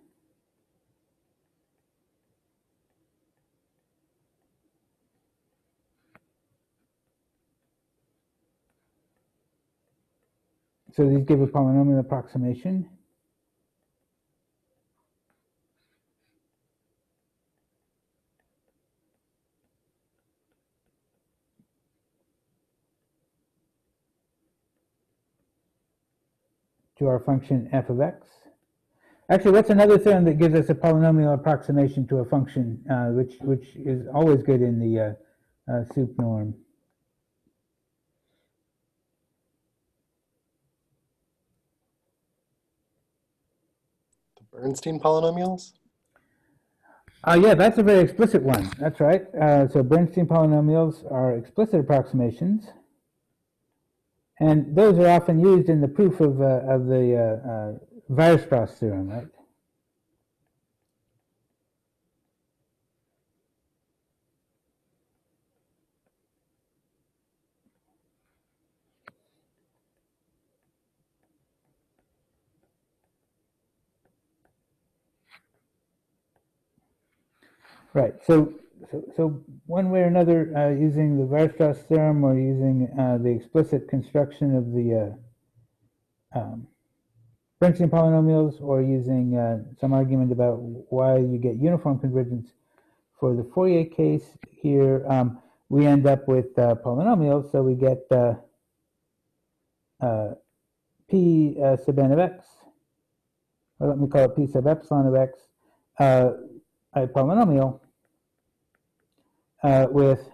So these give a polynomial approximation. To our function f of x. Actually, what's another theorem that gives us a polynomial approximation to a function, which is always good in the sup norm? The Bernstein polynomials? Yeah, that's a very explicit one. That's right. So Bernstein polynomials are explicit approximations, and those are often used in the proof of the Weierstrass theorem, right? Right. So one way or another, using the Weierstrass theorem or using the explicit construction of the Bernstein polynomials, or using some argument about why you get uniform convergence for the Fourier case here, we end up with polynomials. So we get P sub n of x, or let me call it P sub epsilon of x, a polynomial with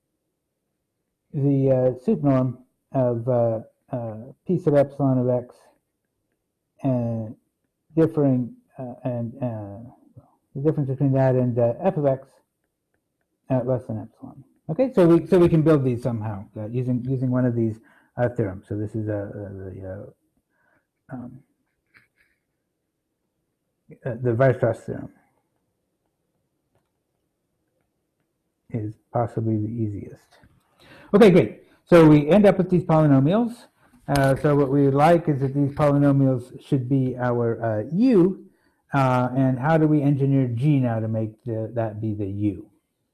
the sup norm of P sub epsilon of x and differing and the difference between that and f of x less than epsilon. Okay, so we can build these somehow using one of these theorems. So this is the Weierstrass theorem is possibly the easiest. Okay, great. So we end up with these polynomials. So what we would like is that these polynomials should be our u. And how do we engineer g now to make that be the u?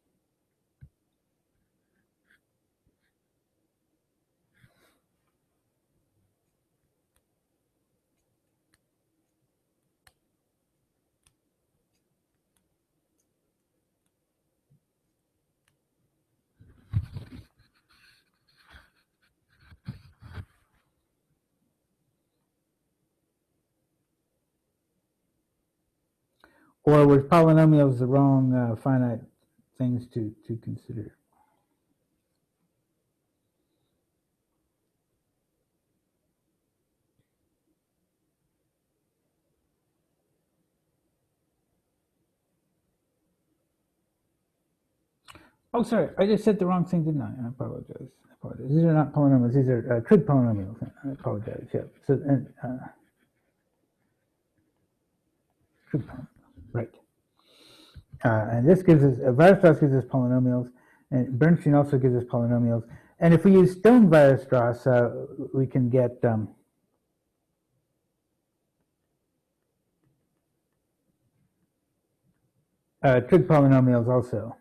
Or was polynomials the wrong finite things to consider? Oh, sorry, I just said the wrong thing, didn't I? I apologize. These are not polynomials. These are trig polynomials. I apologize. Yeah. So trig polynomials, right? And this gives us Weierstrass gives us polynomials, and Bernstein also gives us polynomials. And if we use Stone Weierstrass, we can get trig polynomials also.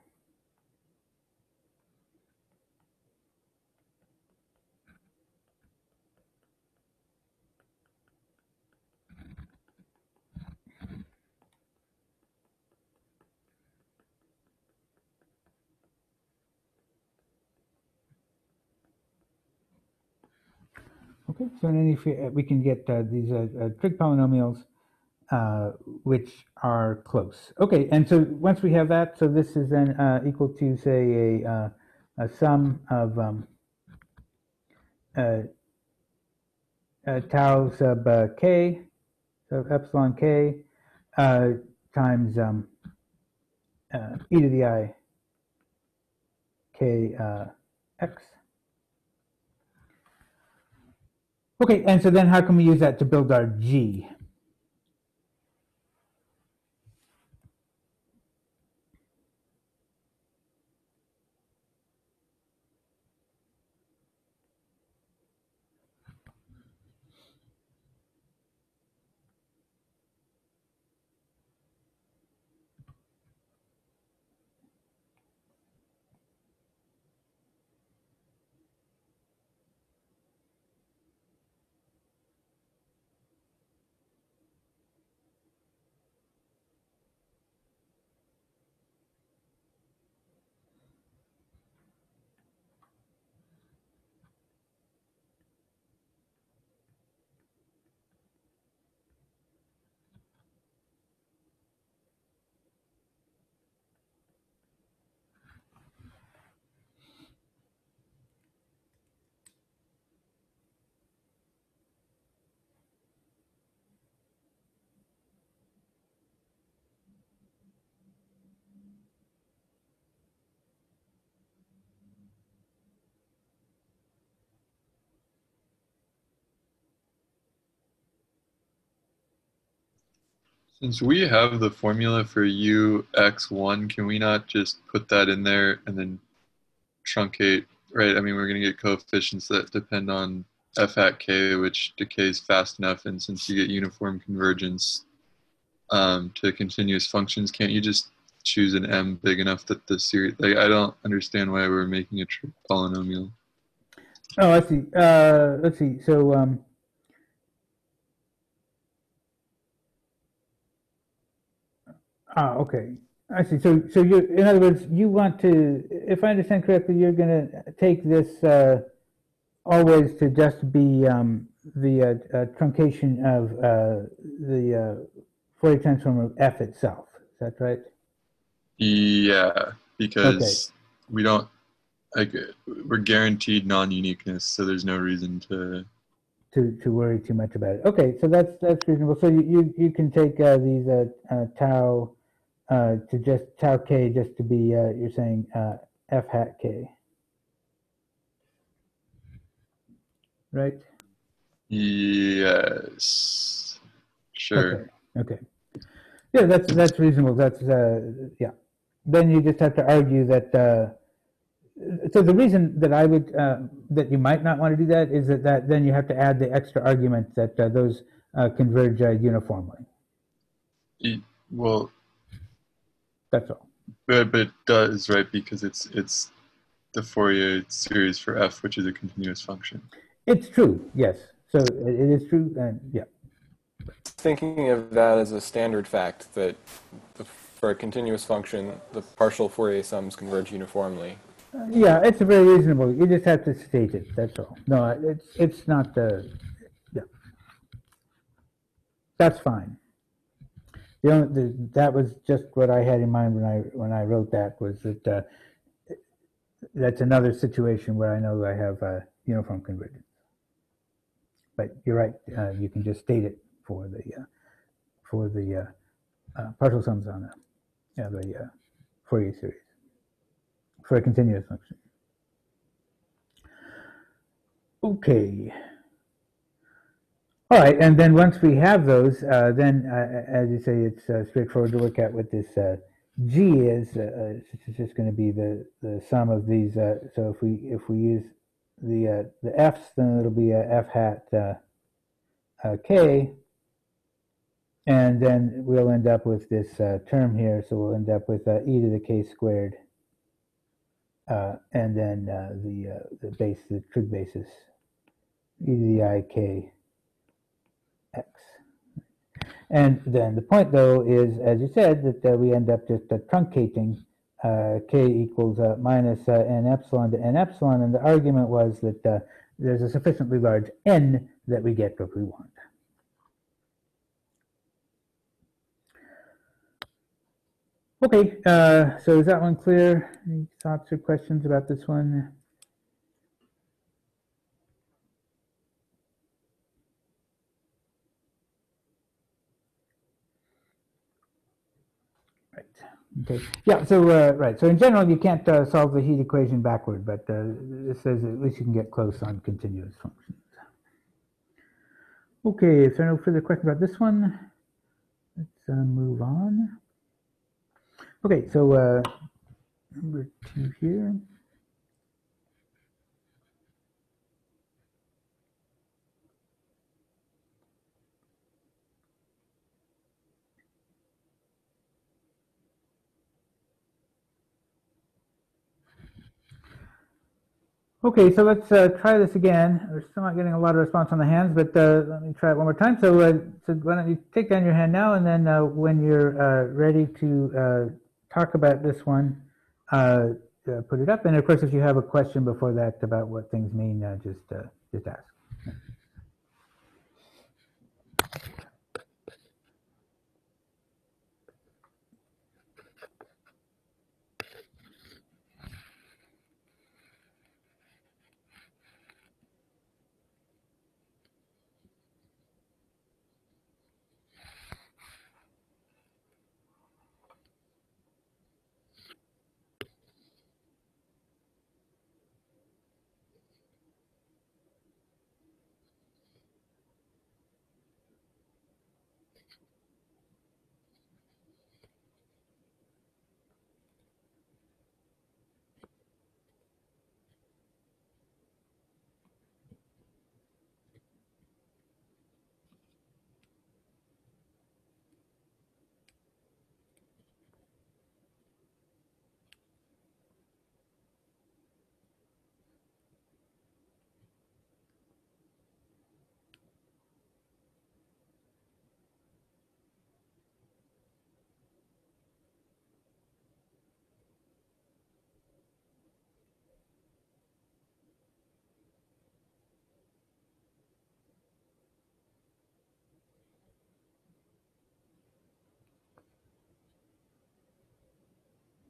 Okay, so in any we can get these trig polynomials which are close. Okay, and so once we have that, so this is then equal to, say, a sum of tau sub k, so epsilon k, times e to the I k x. Okay, and so then how can we use that to build our G? Since we have the formula for ux1, can we not just put that in there and then truncate, right? I mean, we're going to get coefficients that depend on f hat k, which decays fast enough. And since you get uniform convergence to continuous functions, can't you just choose an m big enough that the series, like, I don't understand why we're making a trig polynomial. Oh, I see. Let's see. So, okay. I see. So you, in other words, you want to, if I understand correctly, you're going to take this always to just be the truncation of the Fourier transform of f itself. Is that right? Yeah, because we don't, like, we're guaranteed non-uniqueness, so there's no reason to worry too much about it. Okay, so that's reasonable. So you can take these tau to just tau k just to be you're saying f hat k, right? Yes, sure. Okay. Yeah, that's reasonable. That's yeah. Then you just have to argue that. So the reason that I would that you might not want to do that is that then you have to add the extra argument that those converge uniformly. Well, That's all. but it does, right? Because it's the Fourier series for f, which is a continuous function. It's true. Yes. So it is true, and yeah. Thinking of that as a standard fact that for a continuous function, the partial Fourier sums converge uniformly. Yeah, it's very reasonable. You just have to state it. That's all. No, it's not yeah. That's fine. That was just what I had in mind when I wrote that, was that that's another situation where I know I have uniform convergence. But you're right. You can just state it for the partial sums on the Fourier series for a continuous function. Okay. All right, and then once we have those, then as you say, it's straightforward to work out what this G is. It's just going to be the sum of these. So if we use the F's, then it'll be F hat K, and then we'll end up with this term here. So we'll end up with e to the k squared, and then the trig basis, e to the I k x. And then the point, though, is, as you said, that we end up just truncating k equals minus n epsilon to n epsilon, and the argument was that there's a sufficiently large n that we get what we want. Okay, so is that one clear? Any thoughts or questions about this one? Okay. Yeah. So right. So in general, you can't solve the heat equation backward, but this says at least you can get close on continuous functions. Okay. If there are no further questions about this one, let's move on. Okay. So number 2 here. Okay, so let's try this again. We're still not getting a lot of response on the hands, but let me try it one more time. So, so why don't you take down your hand now, and then when you're ready to talk about this one, put it up. And of course, if you have a question before that about what things mean, just ask.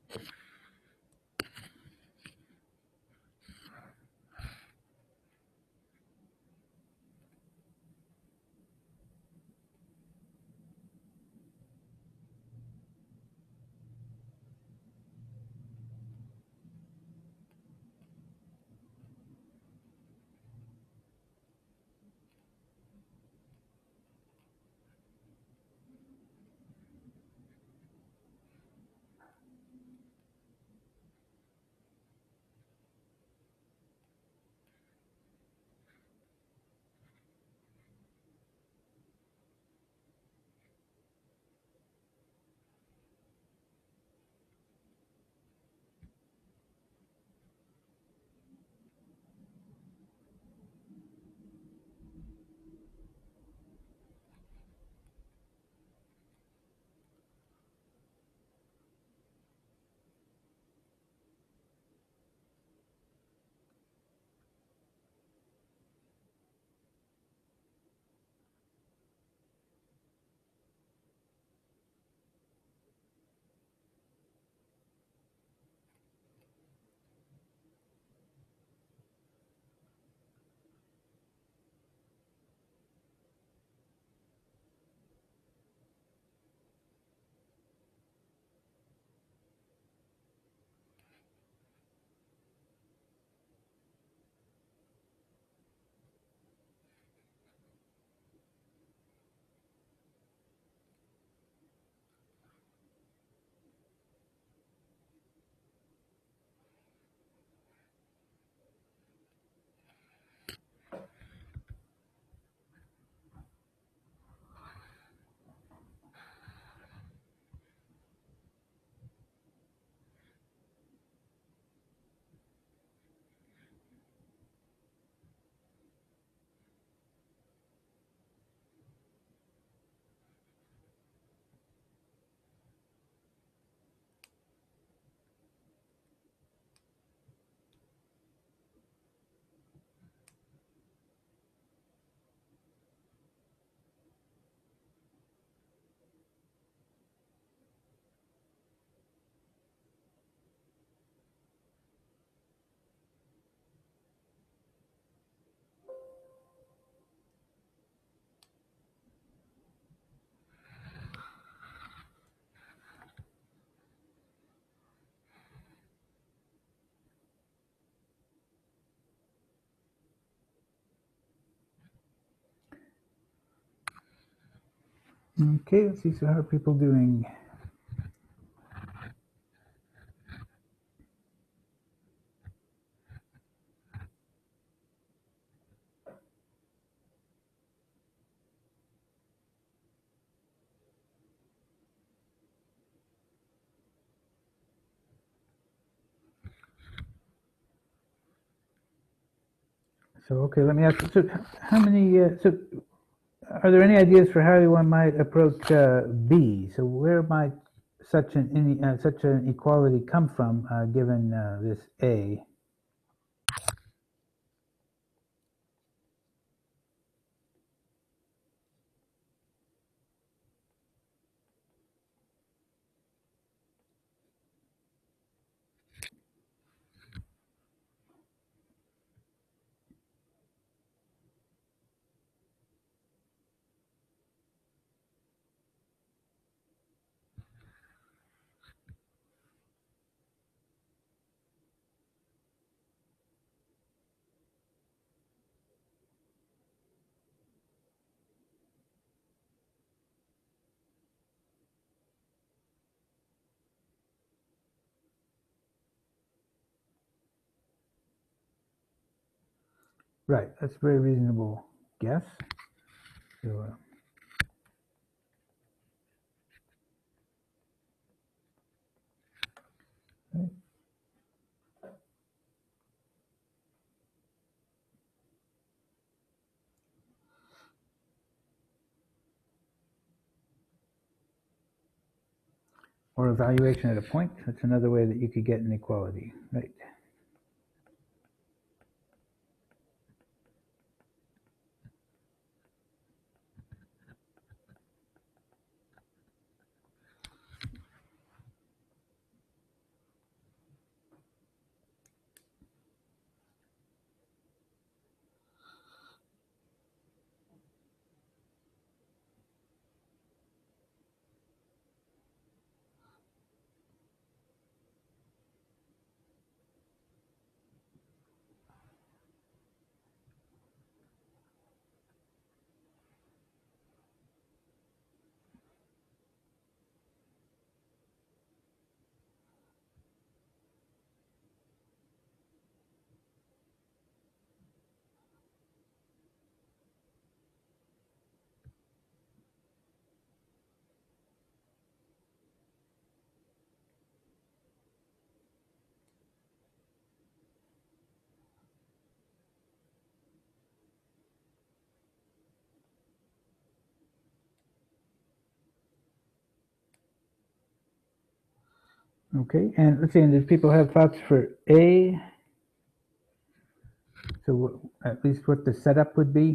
Okay, let's see. So how are people doing? So, okay, let me ask you, so how many, so are there any ideas for how one might approach B? So where might such an equality come from, given this A? Right, that's a very reasonable guess. So, right. Or evaluation at a point, that's another way that you could get an equality, right? Okay, and let's see, and did people have thoughts for A? So at least what the setup would be?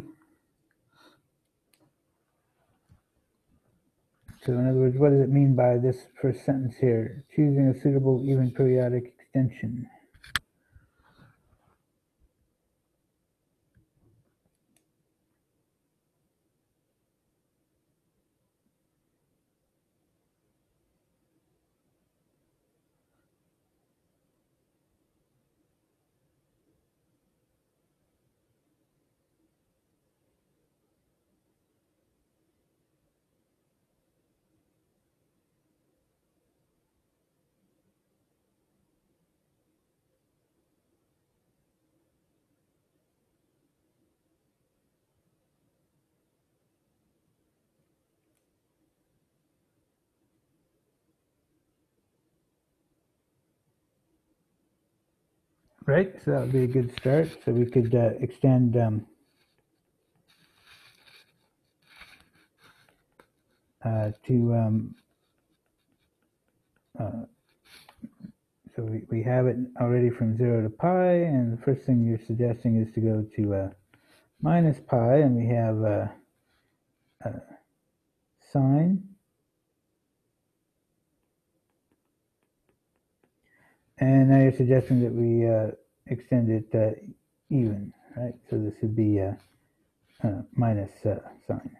So in other words, what does it mean by this first sentence here? Choosing a suitable even periodic extension. Right, so that would be a good start. So we could extend so we have it already from 0 to pi, and the first thing you're suggesting is to go to minus pi, and we have sine. And now you're suggesting that we extend it even, right? So this would be minus sine.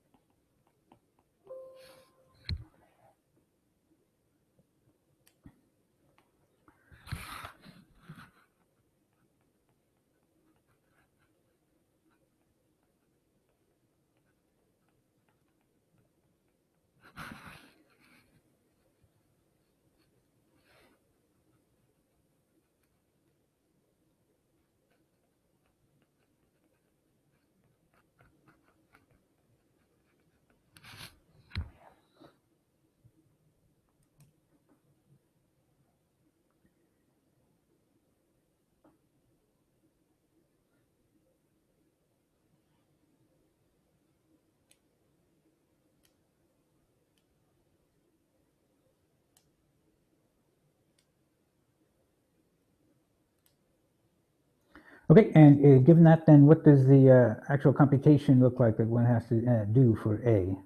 Okay, and given that, then what does the actual computation look like that one has to do for A?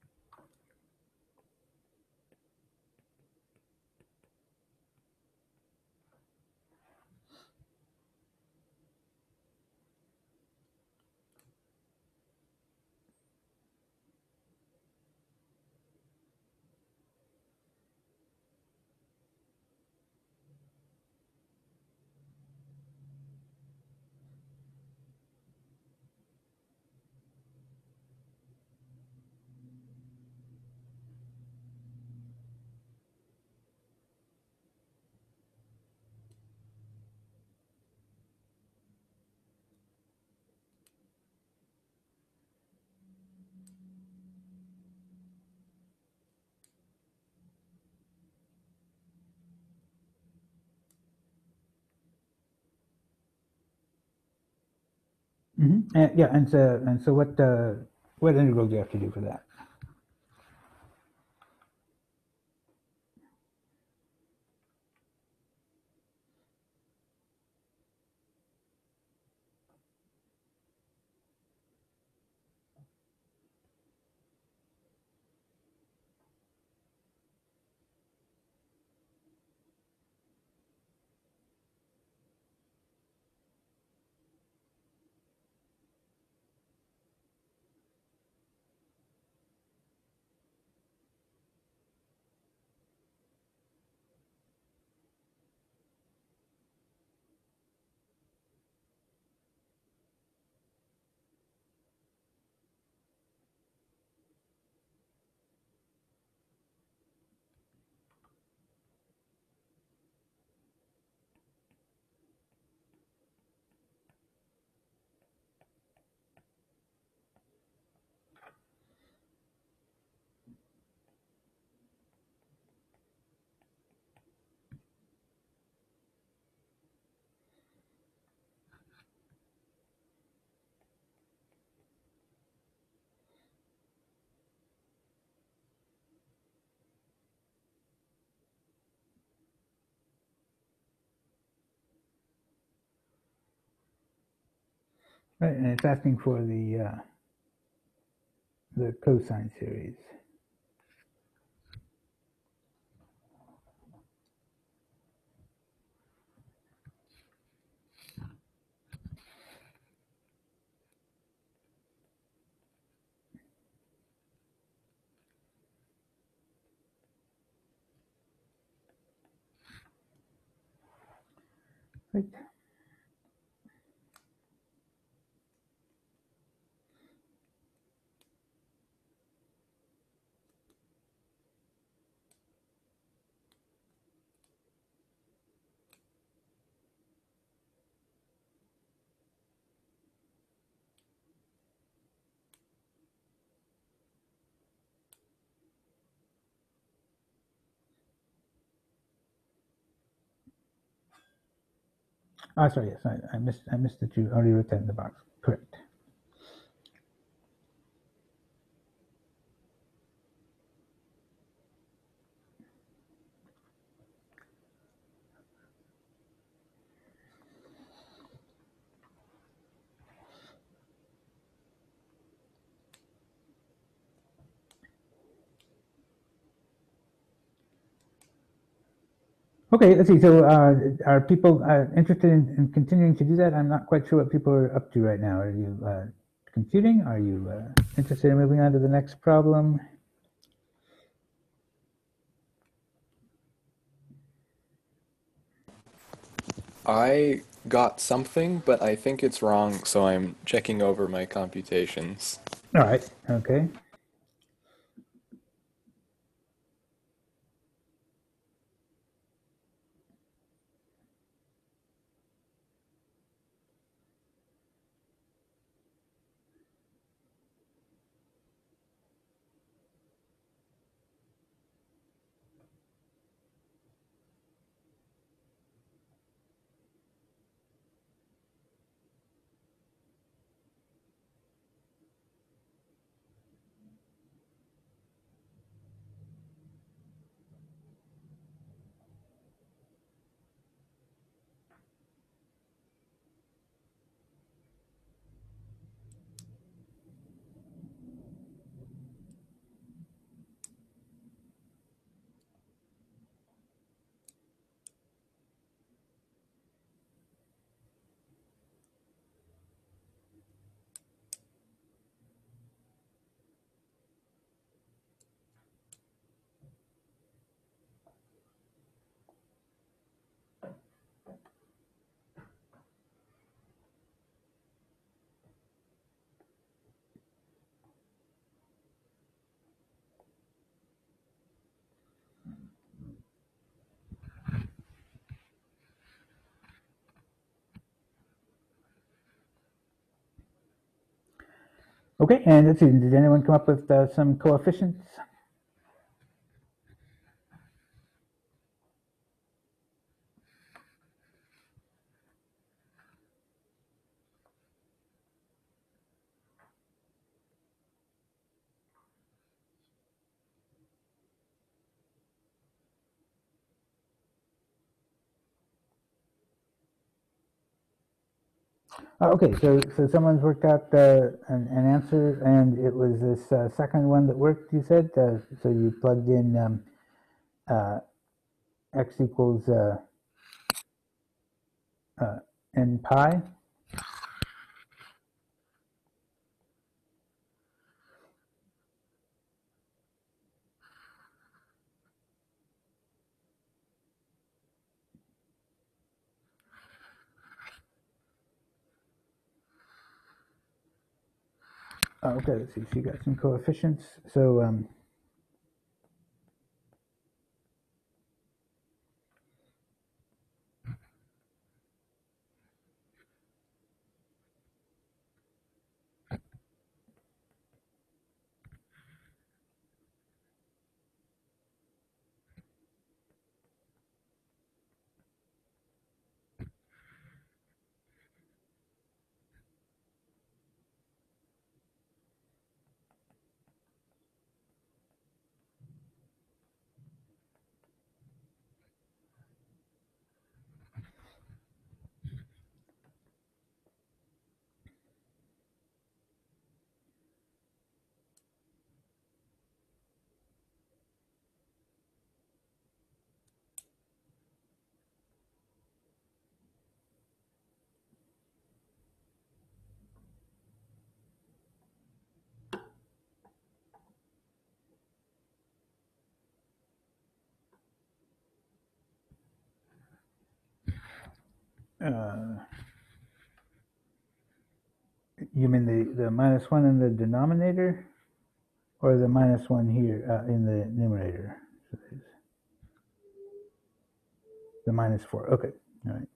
Yeah, and so what integral do you have to do for that? Right, and it's asking for the cosine series. Right. Oh, sorry, yes, I missed that you already wrote that in the box. Correct. Okay, let's see. So, are people interested in continuing to do that? I'm not quite sure what people are up to right now. Are you computing? Are you interested in moving on to the next problem? I got something, but I think it's wrong, so I'm checking over my computations. All right. Okay. Okay, and let's see. Did anyone come up with some coefficients? Okay, so someone's worked out an answer, and it was this second one that worked. You said so. You plugged in x equals n pi. Okay, let's see. So you got some coefficients. So You mean the minus 1 in the denominator, or the minus 1 here in the numerator? So the minus 4. Okay. All right.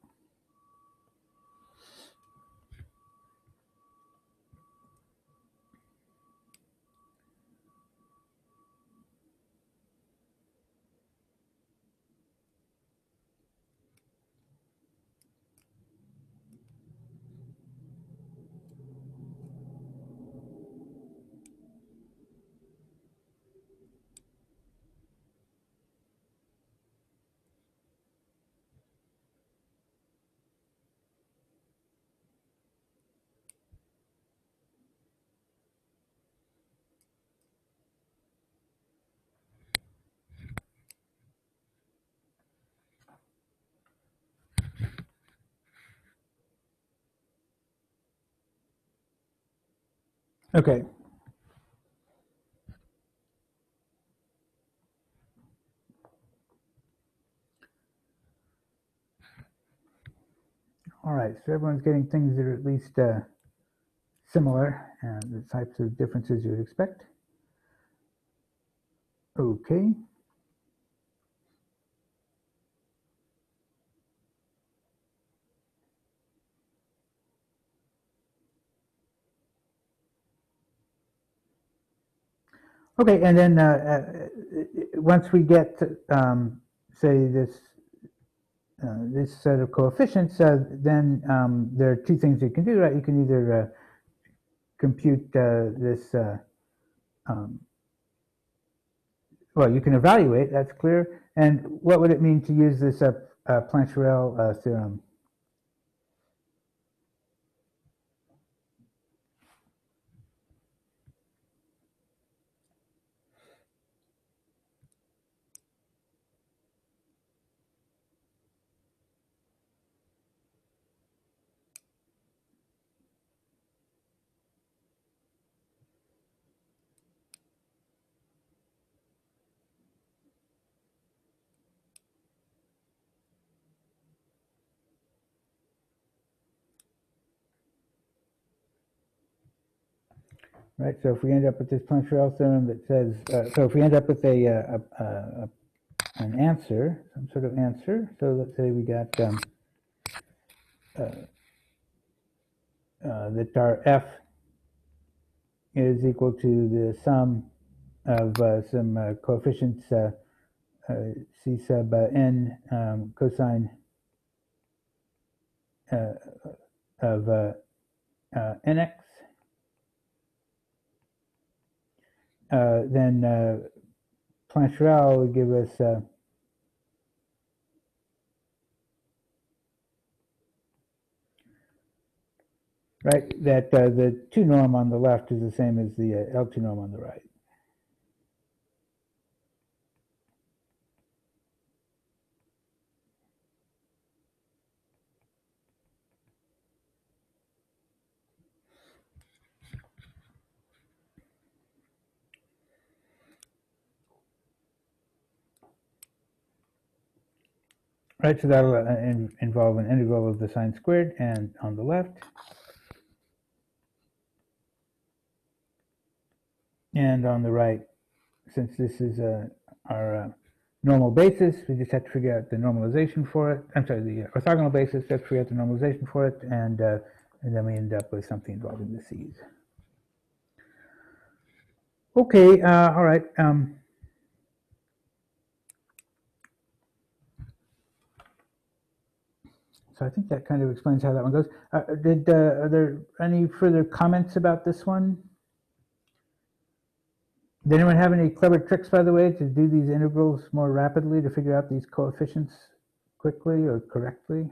Okay. All right. So everyone's getting things that are at least similar and the types of differences you would expect. Okay. Okay, and then once we get to, say this set of coefficients, then there are two things you can do, right? You can either compute this, well, you can evaluate, that's clear. And what would it mean to use this Plancherel theorem? Right, so if we end up with this Plancherel theorem that says, so if we end up with an answer, some sort of answer, so let's say we got that our f is equal to the sum of some coefficients c sub n cosine of nx, then Plancherel would give us right that the 2 norm on the left is the same as the L2 norm on the right. Right, so that'll involve an integral of the sine squared and on the left. And on the right, since this is our normal basis, we just have to figure out the normalization for it. I'm sorry, the orthogonal basis, we have to figure out the normalization for it, and then we end up with something involving the c's. Okay, all right. So I think that kind of explains how that one goes. Are there any further comments about this one? Did anyone have any clever tricks, by the way, to do these integrals more rapidly, to figure out these coefficients quickly or correctly?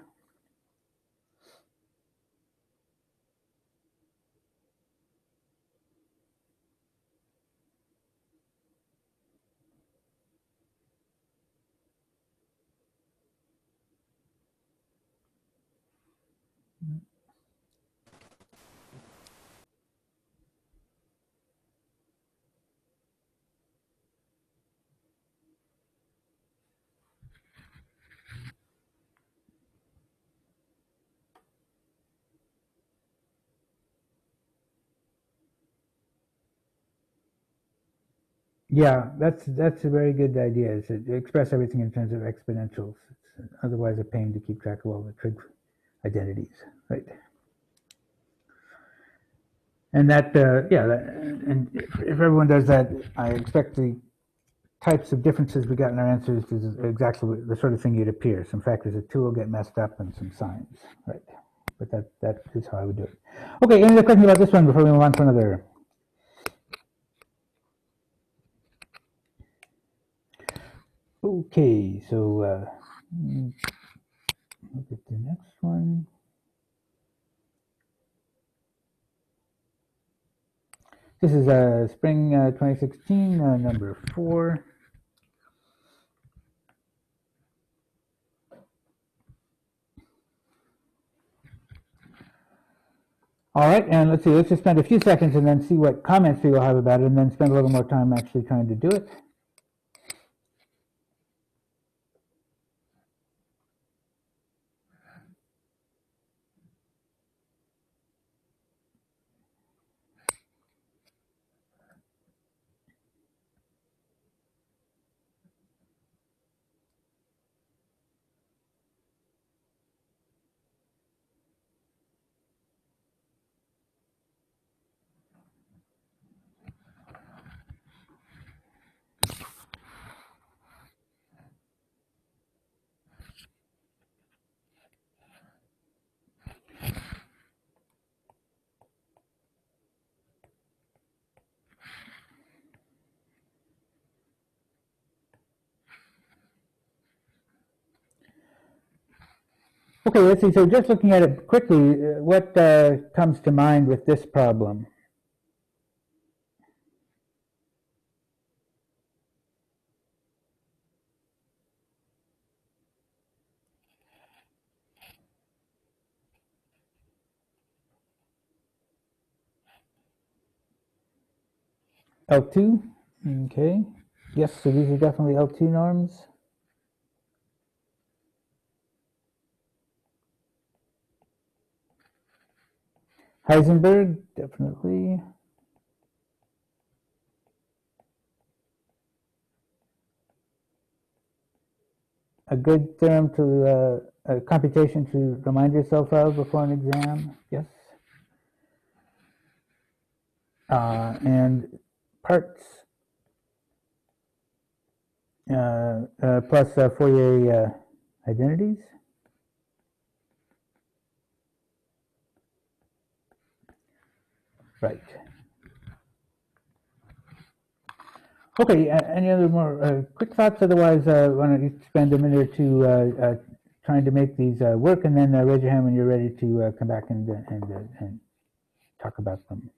Yeah, that's a very good idea. Is to express everything in terms of exponentials. It's otherwise a pain to keep track of all the trig identities, right? And that, and if everyone does that, I expect the types of differences we got in our answers is exactly the sort of thing you'd appear. Some factors of 2 will get messed up and some signs, right? But that is how I would do it. Okay, any other questions about this one before we move on to another? Okay, so look at the next one. This is spring 2016, number 4. All right, and let's see, let's just spend a few seconds and then see what comments people have about it, and then spend a little more time actually trying to do it. Okay, let's see, so just looking at it quickly, what comes to mind with this problem? L2, okay. Yes, so these are definitely L2 norms. Heisenberg, definitely. A good theorem to, a computation to remind yourself of before an exam, yes. And parts plus Fourier identities. Right. Okay, any other more quick thoughts? Otherwise, why don't you spend a minute or two trying to make these work, and then raise your hand when you're ready to come back and talk about them.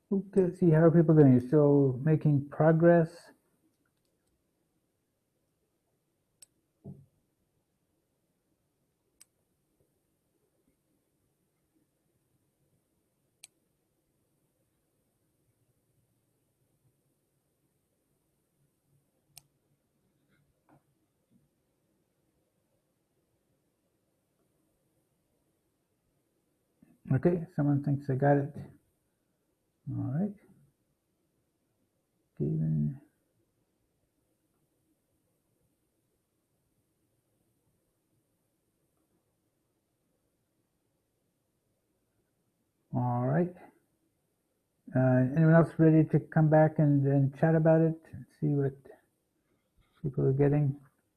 Okay, let's see, how are people doing? You're still making progress? Okay, someone thinks I got it. All right. Steven. All right. Anyone else ready to come back and chat about it and see what people are getting?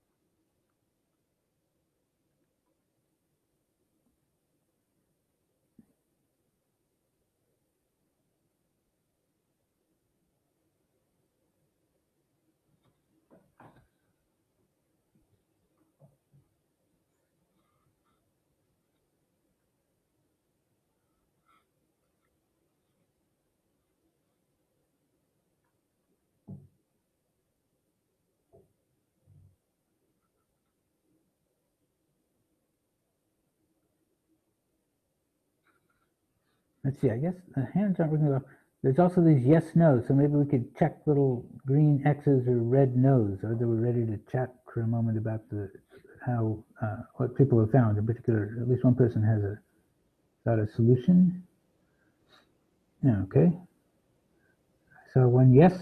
Let's see, I guess the hands aren't working well. There's also these yes, no, so maybe we could check little green X's or red no's, or that we're ready to chat for a moment about what people have found. In particular, at least one person has got a solution. Yeah, okay. So one yes.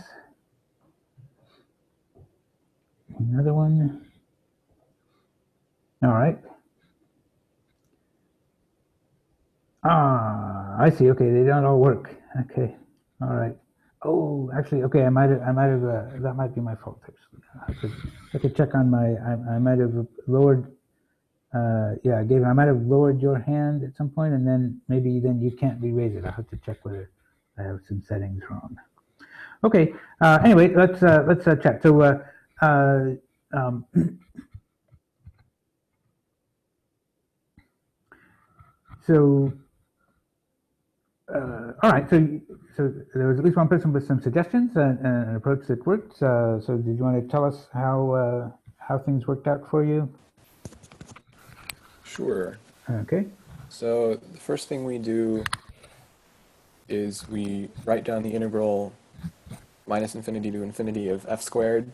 Another one. All right. Ah, I see. Okay, they don't all work. Okay. All right. Oh, actually, okay. I might have. That might be my fault. Actually, I could check on my. I might have lowered. Yeah, I might have lowered your hand at some point, and then maybe you can't re-raise it. I'll have to check whether I have some settings wrong. Okay. Anyway, let's chat. So, um, so. All right, so there was at least one person with some suggestions and an approach that worked. So did you want to tell us how things worked out for you? Sure. Okay. So the first thing we do is we write down the integral minus infinity to infinity of f squared,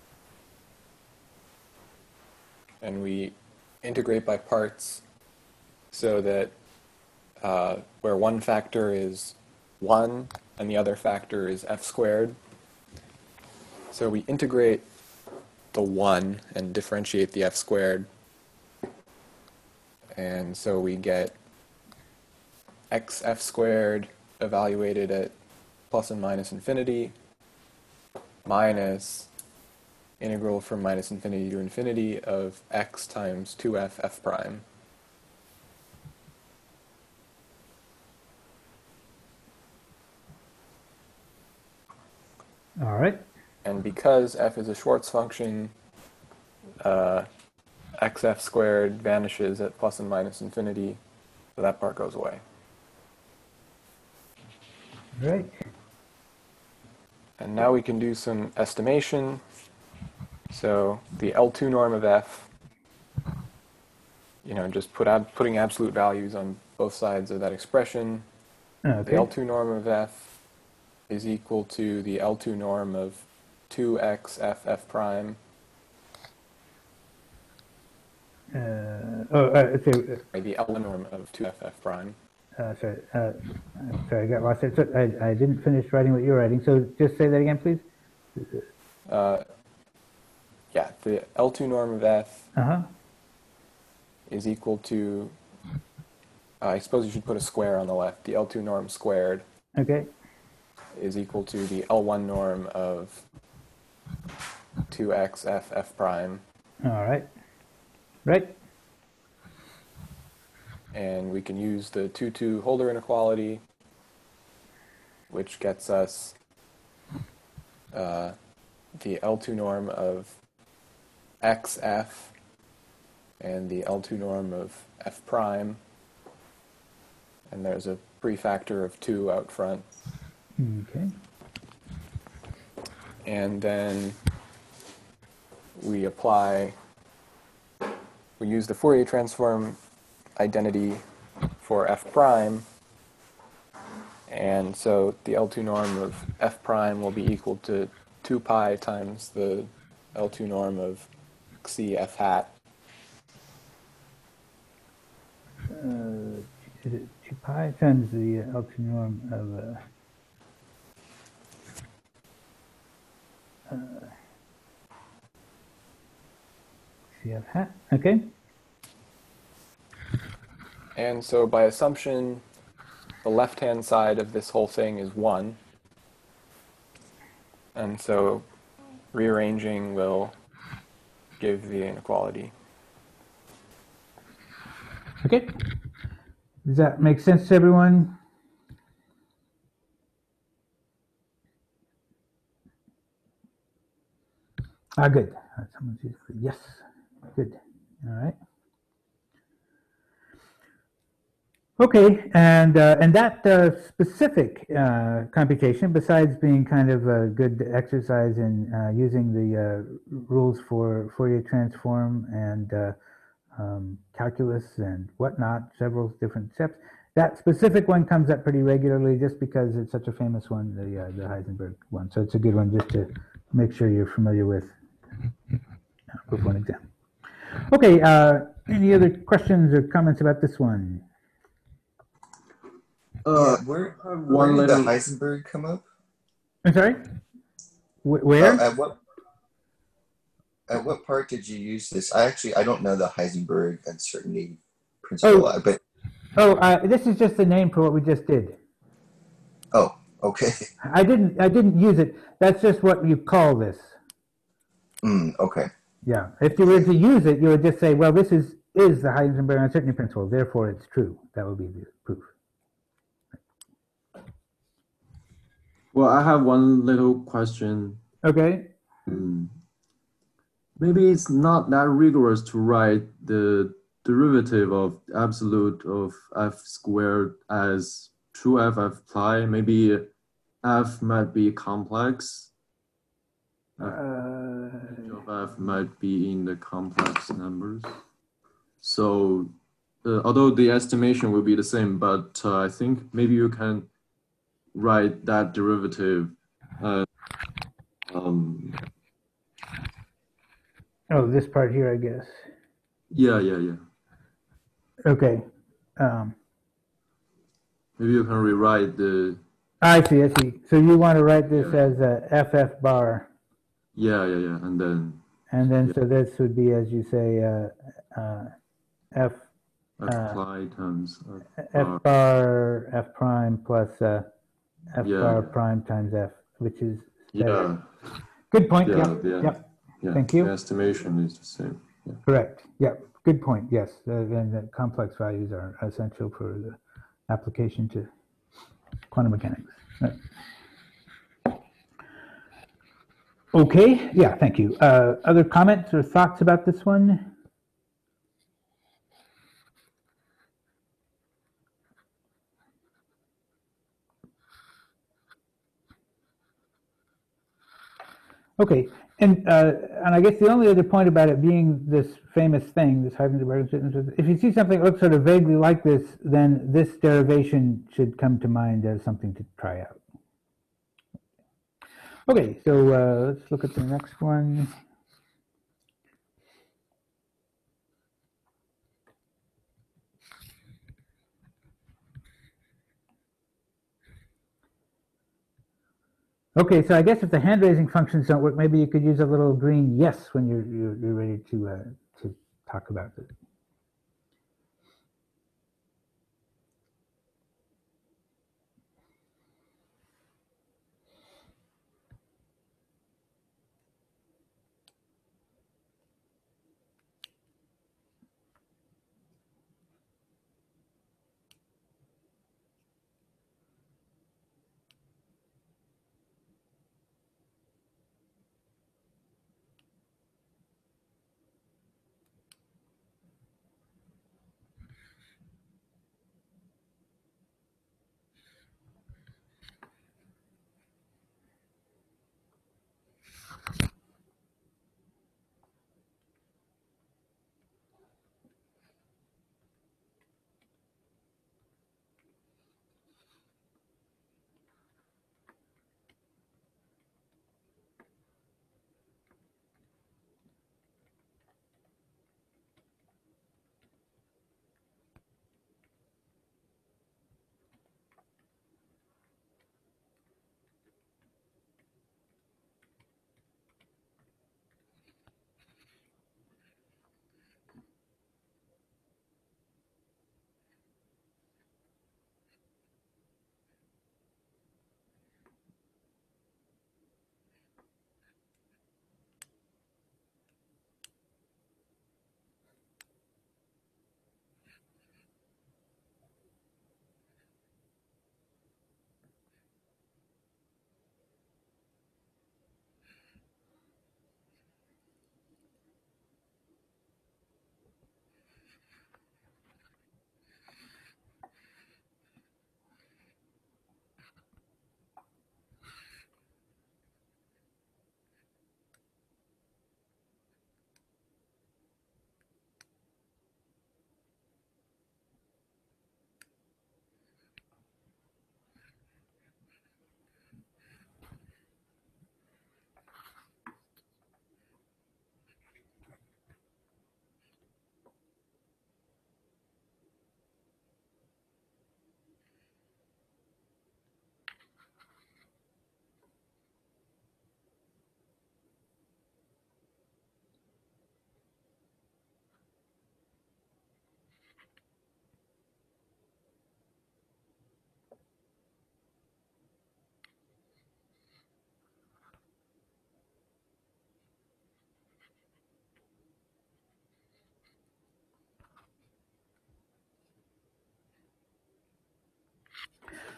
and we integrate by parts so that where one factor is 1 and the other factor is f squared. So we integrate the 1 and differentiate the f squared. And so we get xf squared evaluated at plus and minus infinity minus integral from minus infinity to infinity of x times 2f f prime. All right. And because f is a Schwartz function, xf squared vanishes at plus and minus infinity, so that part goes away. Right. And now we can do some estimation. So the L2 norm of f, just putting absolute values on both sides of that expression. Okay. The L2 norm of f is equal to the L2 norm of 2x f f prime. The L norm of 2f f prime. Sorry, I'm sorry, I got lost there. So I didn't finish writing what you were writing. So just say that again, please. Yeah, the L2 norm of f Uh-huh. is equal to, I suppose you should put a square on the left. The L2 norm squared Okay. is equal to the L1 norm of 2x f f prime. All right. Right. And we can use the 2-2 Holder inequality, which gets us the L2 norm of xf and the L2 norm of f prime. And there's a prefactor of 2 out front. Okay. And then we use the Fourier transform identity for f prime, and so the L2 norm of f prime will be equal to 2 pi times the L2 norm of xi f hat. Is it 2 pi times the L2 norm of CF hat? Okay. And so by assumption, the left-hand side of this whole thing is 1. And so rearranging will give the inequality. Okay. Does that make sense to everyone? Good. Someone's used yes. Good. All right. Okay, and that specific computation, besides being kind of a good exercise in using the rules for Fourier transform and calculus and whatnot, several different steps, that specific one comes up pretty regularly just because it's such a famous one, the Heisenberg one. So it's a good one just to make sure you're familiar with Group 1 exam. Okay, any other questions or comments about this one? Where did the Heisenberg come up? I'm sorry? Where? At what part did you use this? I don't know the Heisenberg uncertainty principle, but this is just the name for what we just did. oh, okay. I didn't use it. That's just what you call this. Okay. Yeah. If you were to use it, you would just say, well, this is the Heisenberg uncertainty principle, therefore it's true. That would be the proof. Well, I have one little question. Okay. Maybe it's not that rigorous to write the derivative of absolute of f squared as 2f pi. Maybe f might be complex. Of f might be in the complex numbers. So although the estimation will be the same, but I think maybe you can write that derivative. Oh, this part here, I guess. Yeah. Okay. Maybe you can rewrite the. I see. So you want to write this as a FF bar. Yeah. And then. So this would be, as you say, F apply times F bar F prime plus F bar prime times F, which is better. Good point. Yep. Thank you. The estimation is the same. Yeah. Correct. Yep. Good point. Yes. And the complex values are essential for the application to quantum mechanics. Right. Okay. Yeah. Thank you. Other comments or thoughts about this one? Okay, and I guess the only other point about it being this famous thing, this Heisenberg uncertainty, if you see something that looks sort of vaguely like this, then this derivation should come to mind as something to try out. Okay, so let's look at the next one. Okay, so I guess if the hand-raising functions don't work, maybe you could use a little green yes when you're ready to talk about it.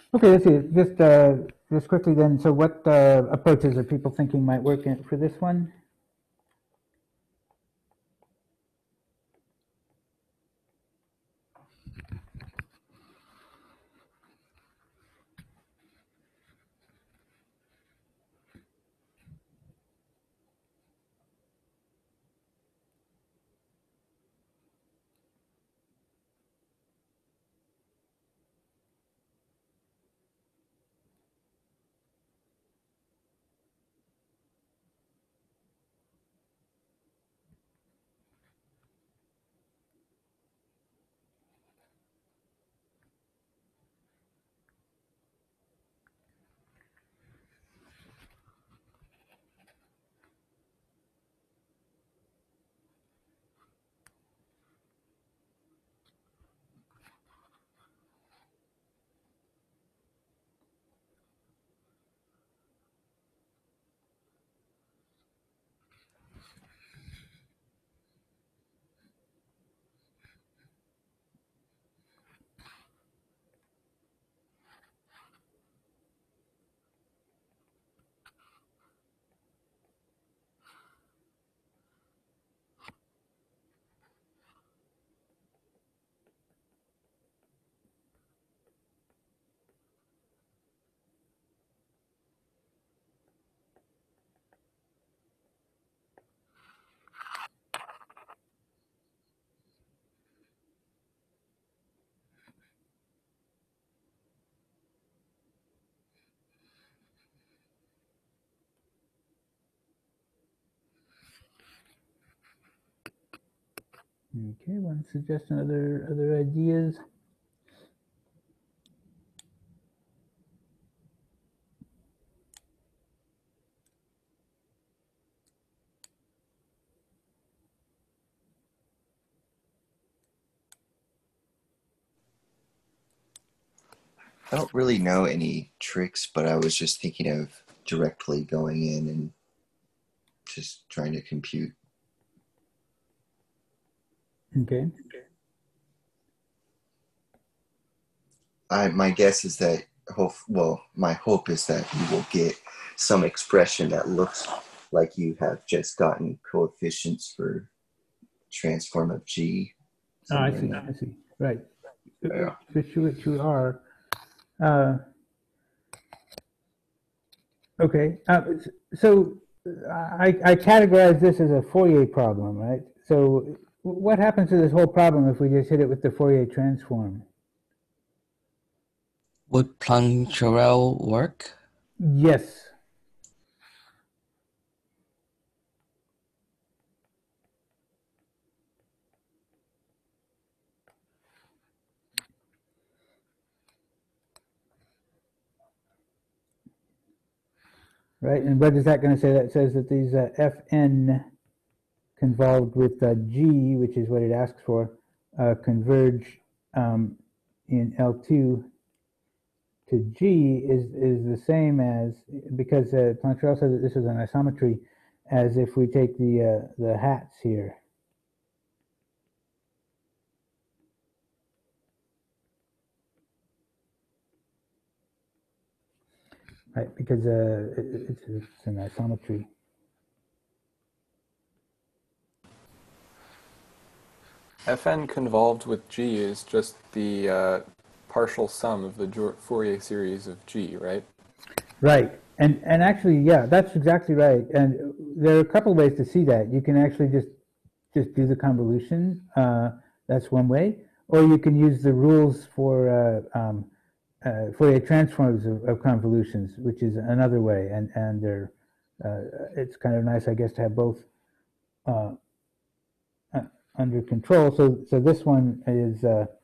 Okay, let's see. Just quickly then. So, what approaches are people thinking might work for this one? Okay, one suggestion, other ideas? I don't really know any tricks, but I was just thinking of directly going in and just trying to compute. Okay. My guess is that my hope is that you will get some expression that looks like you have just gotten coefficients for transform of G. Oh, I somewhere see. in there. I see. Right. Yeah. Which you are. Okay. So I categorize this as a Fourier problem, right? So what happens to this whole problem if we just hit it with the Fourier transform? Would Planck-Charel work? Yes. Right. And what is that going to say? That says that these Fn convolved with G, which is what it asks for, converge in L2 to G is the same as, because Planck-Charel said that this is an isometry, as if we take the hats here. Right, because it's an isometry. Fn convolved with G is just the partial sum of the Fourier series of G, right? Right, and actually, yeah, that's exactly right. And there are a couple of ways to see that. You can actually just do the convolution. That's one way, or you can use the rules for Fourier transforms of convolutions, which is another way. And they're it's kind of nice, I guess, to have both under control. So this one is.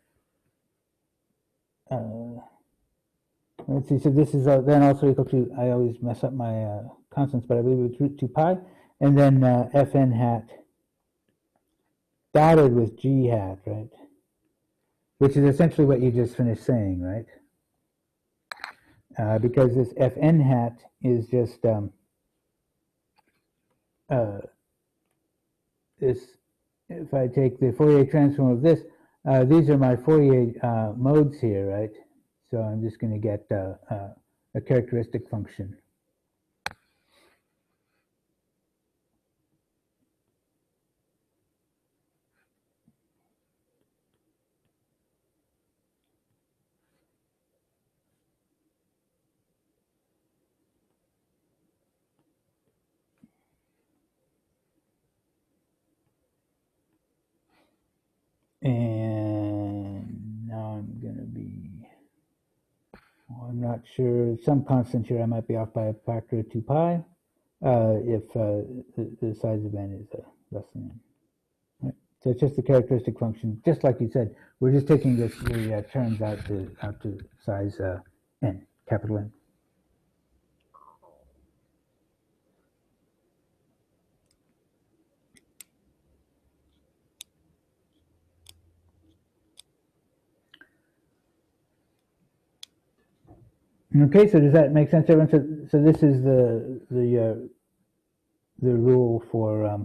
Let's see, so this is then also equal to, I always mess up my constants, but I believe it's root 2 pi, and then Fn hat dotted with G hat, right? Which is essentially what you just finished saying, right? Because this Fn hat is just this, if I take the Fourier transform of this, these are my Fourier modes here, right? So I'm just going to get a characteristic function. And now I'm going to be, well, I'm not sure, some constant here I might be off by a factor of 2 pi if the size of n is less than n. Right. So it's just a characteristic function, just like you said. We're just taking the terms out to size n, capital N. Okay, so does that make sense, everyone? So this is the rule for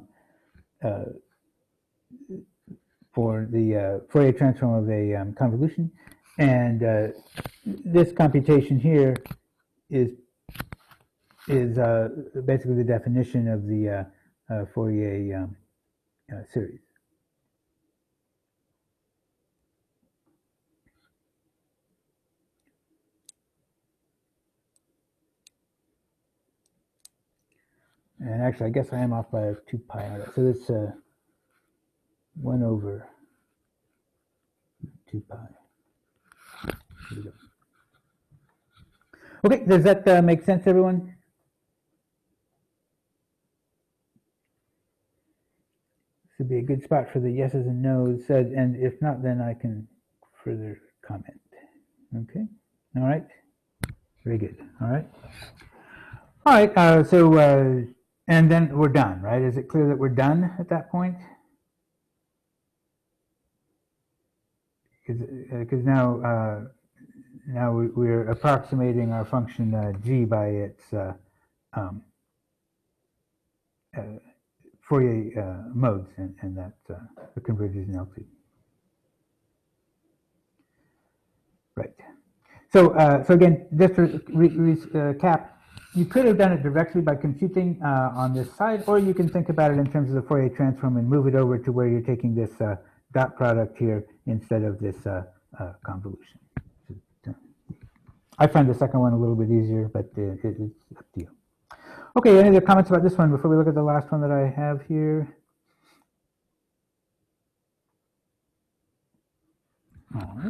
the Fourier transform of a convolution, and this computation here is basically the definition of the Fourier series. And actually, I guess I am off by 2 pi on that. So it's 1 over 2 pi. Here we go. Okay, does that make sense, everyone? Should be a good spot for the yeses and nos. And if not, then I can further comment. Okay, all right. Very good. All right. All right, and then we're done, right? Is it clear that we're done at that point? Because now we're approximating our function g by its Fourier modes, and that converges in L2. Right. So again, just to recap, you could have done it directly by computing on this side, or you can think about it in terms of the Fourier transform and move it over to where you're taking this dot product here instead of this convolution. I find the second one a little bit easier, but it's up to you. Okay, any other comments about this one before we look at the last one that I have here? All right.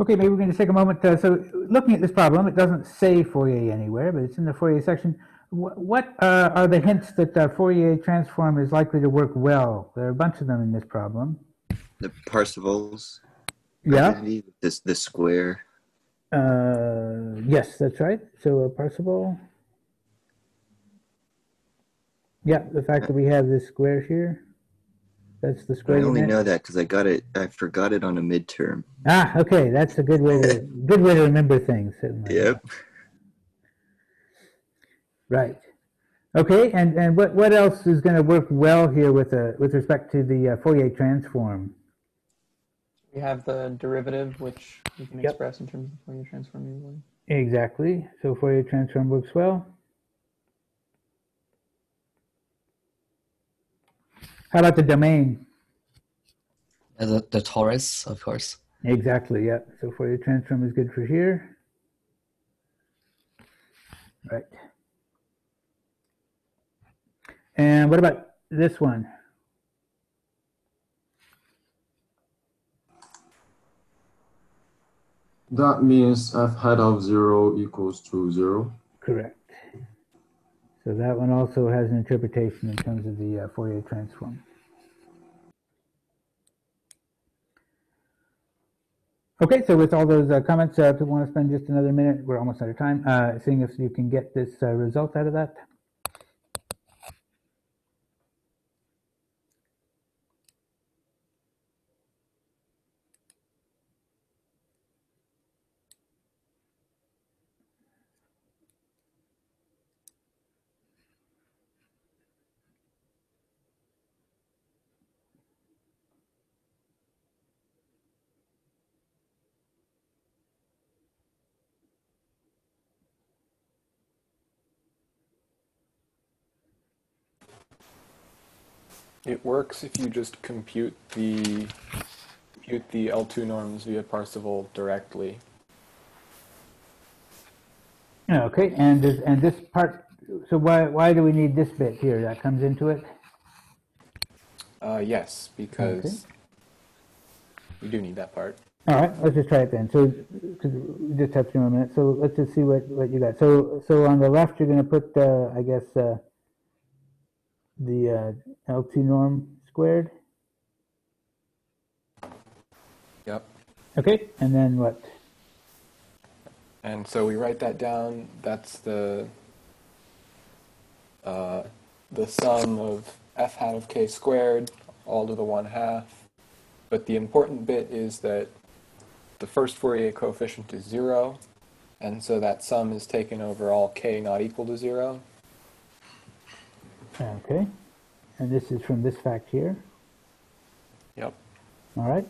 Okay, maybe we're going to take a moment. So looking at this problem, it doesn't say Fourier anywhere, but it's in the Fourier section. What are the hints that Fourier transform is likely to work well? There are a bunch of them in this problem. The Parseval's Yeah. identity, this square. Yes, that's right. So a Parseval. Yeah, the fact that we have this square here. That's the square. I only unit. know that because I forgot it on a midterm. Ah, okay, that's a good way to remember things. Certainly. Yep. Right. Okay, and what else is going to work well here with respect to the Fourier transform? We have the derivative, which we can Yep. express in terms of Fourier transform easily. Exactly. So Fourier transform works well. How about the domain? The torus, of course. Exactly. Yeah. So Fourier transform is good for here. Right. And what about this one? That means f hat of 0 equals to 0. Correct. So that one also has an interpretation in terms of the Fourier transform. Okay, so with all those comments, if you want to spend just another minute, we're almost out of time, seeing if you can get this result out of that. It works if you just compute the L2 norms via Parseval directly. Okay, and this part. So why do we need this bit here? That comes into it. Yes, because we do need that part. All right, let's just try it then. So, because we just have 2 more minutes, so let's just see what you got. So on the left, you're going to put, I guess, the L2 norm squared. Yep. Okay, and then what? And so we write that down. That's the sum of f hat of k squared all to the 1/2. But the important bit is that the first Fourier coefficient is 0, and so that sum is taken over all k not equal to 0. Okay, and this is from this fact here. Yep. All right.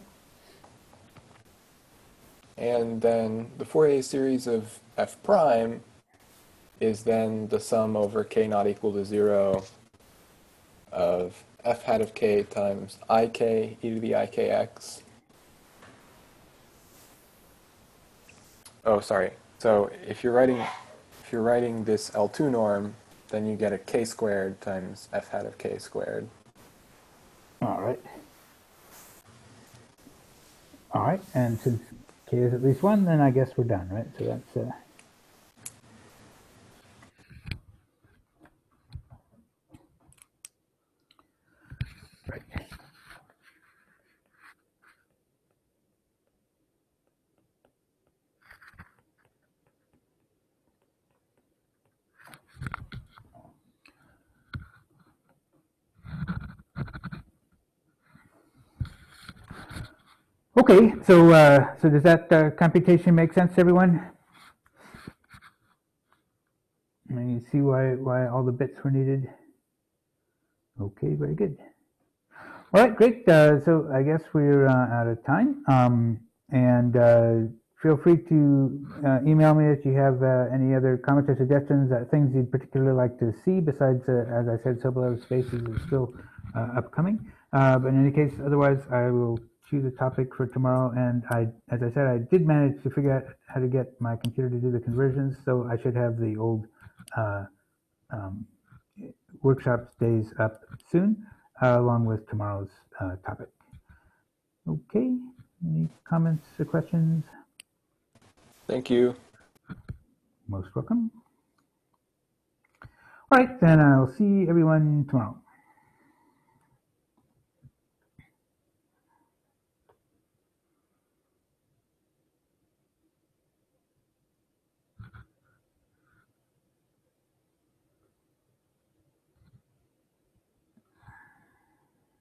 And then the Fourier series of f prime is then the sum over k not equal to 0 of f hat of k times ik e to the ikx. Oh, sorry. So if you're writing this L2 norm, then you get a k squared times f hat of k squared. All right. All right, and since k is at least 1, then I guess we're done, right? So that's right. Okay, so so does that computation make sense to everyone? And you see why all the bits were needed? Okay, very good. All right, great. So I guess we're out of time. And feel free to email me if you have any other comments or suggestions, things you'd particularly like to see besides, as I said, Sobolev Spaces is still upcoming. But in any case, otherwise, I will choose a topic for tomorrow. And as I said, I did manage to figure out how to get my computer to do the conversions, so I should have the old workshops days up soon, along with tomorrow's topic. Okay, any comments or questions? Thank you. Most welcome. All right, then I'll see everyone tomorrow.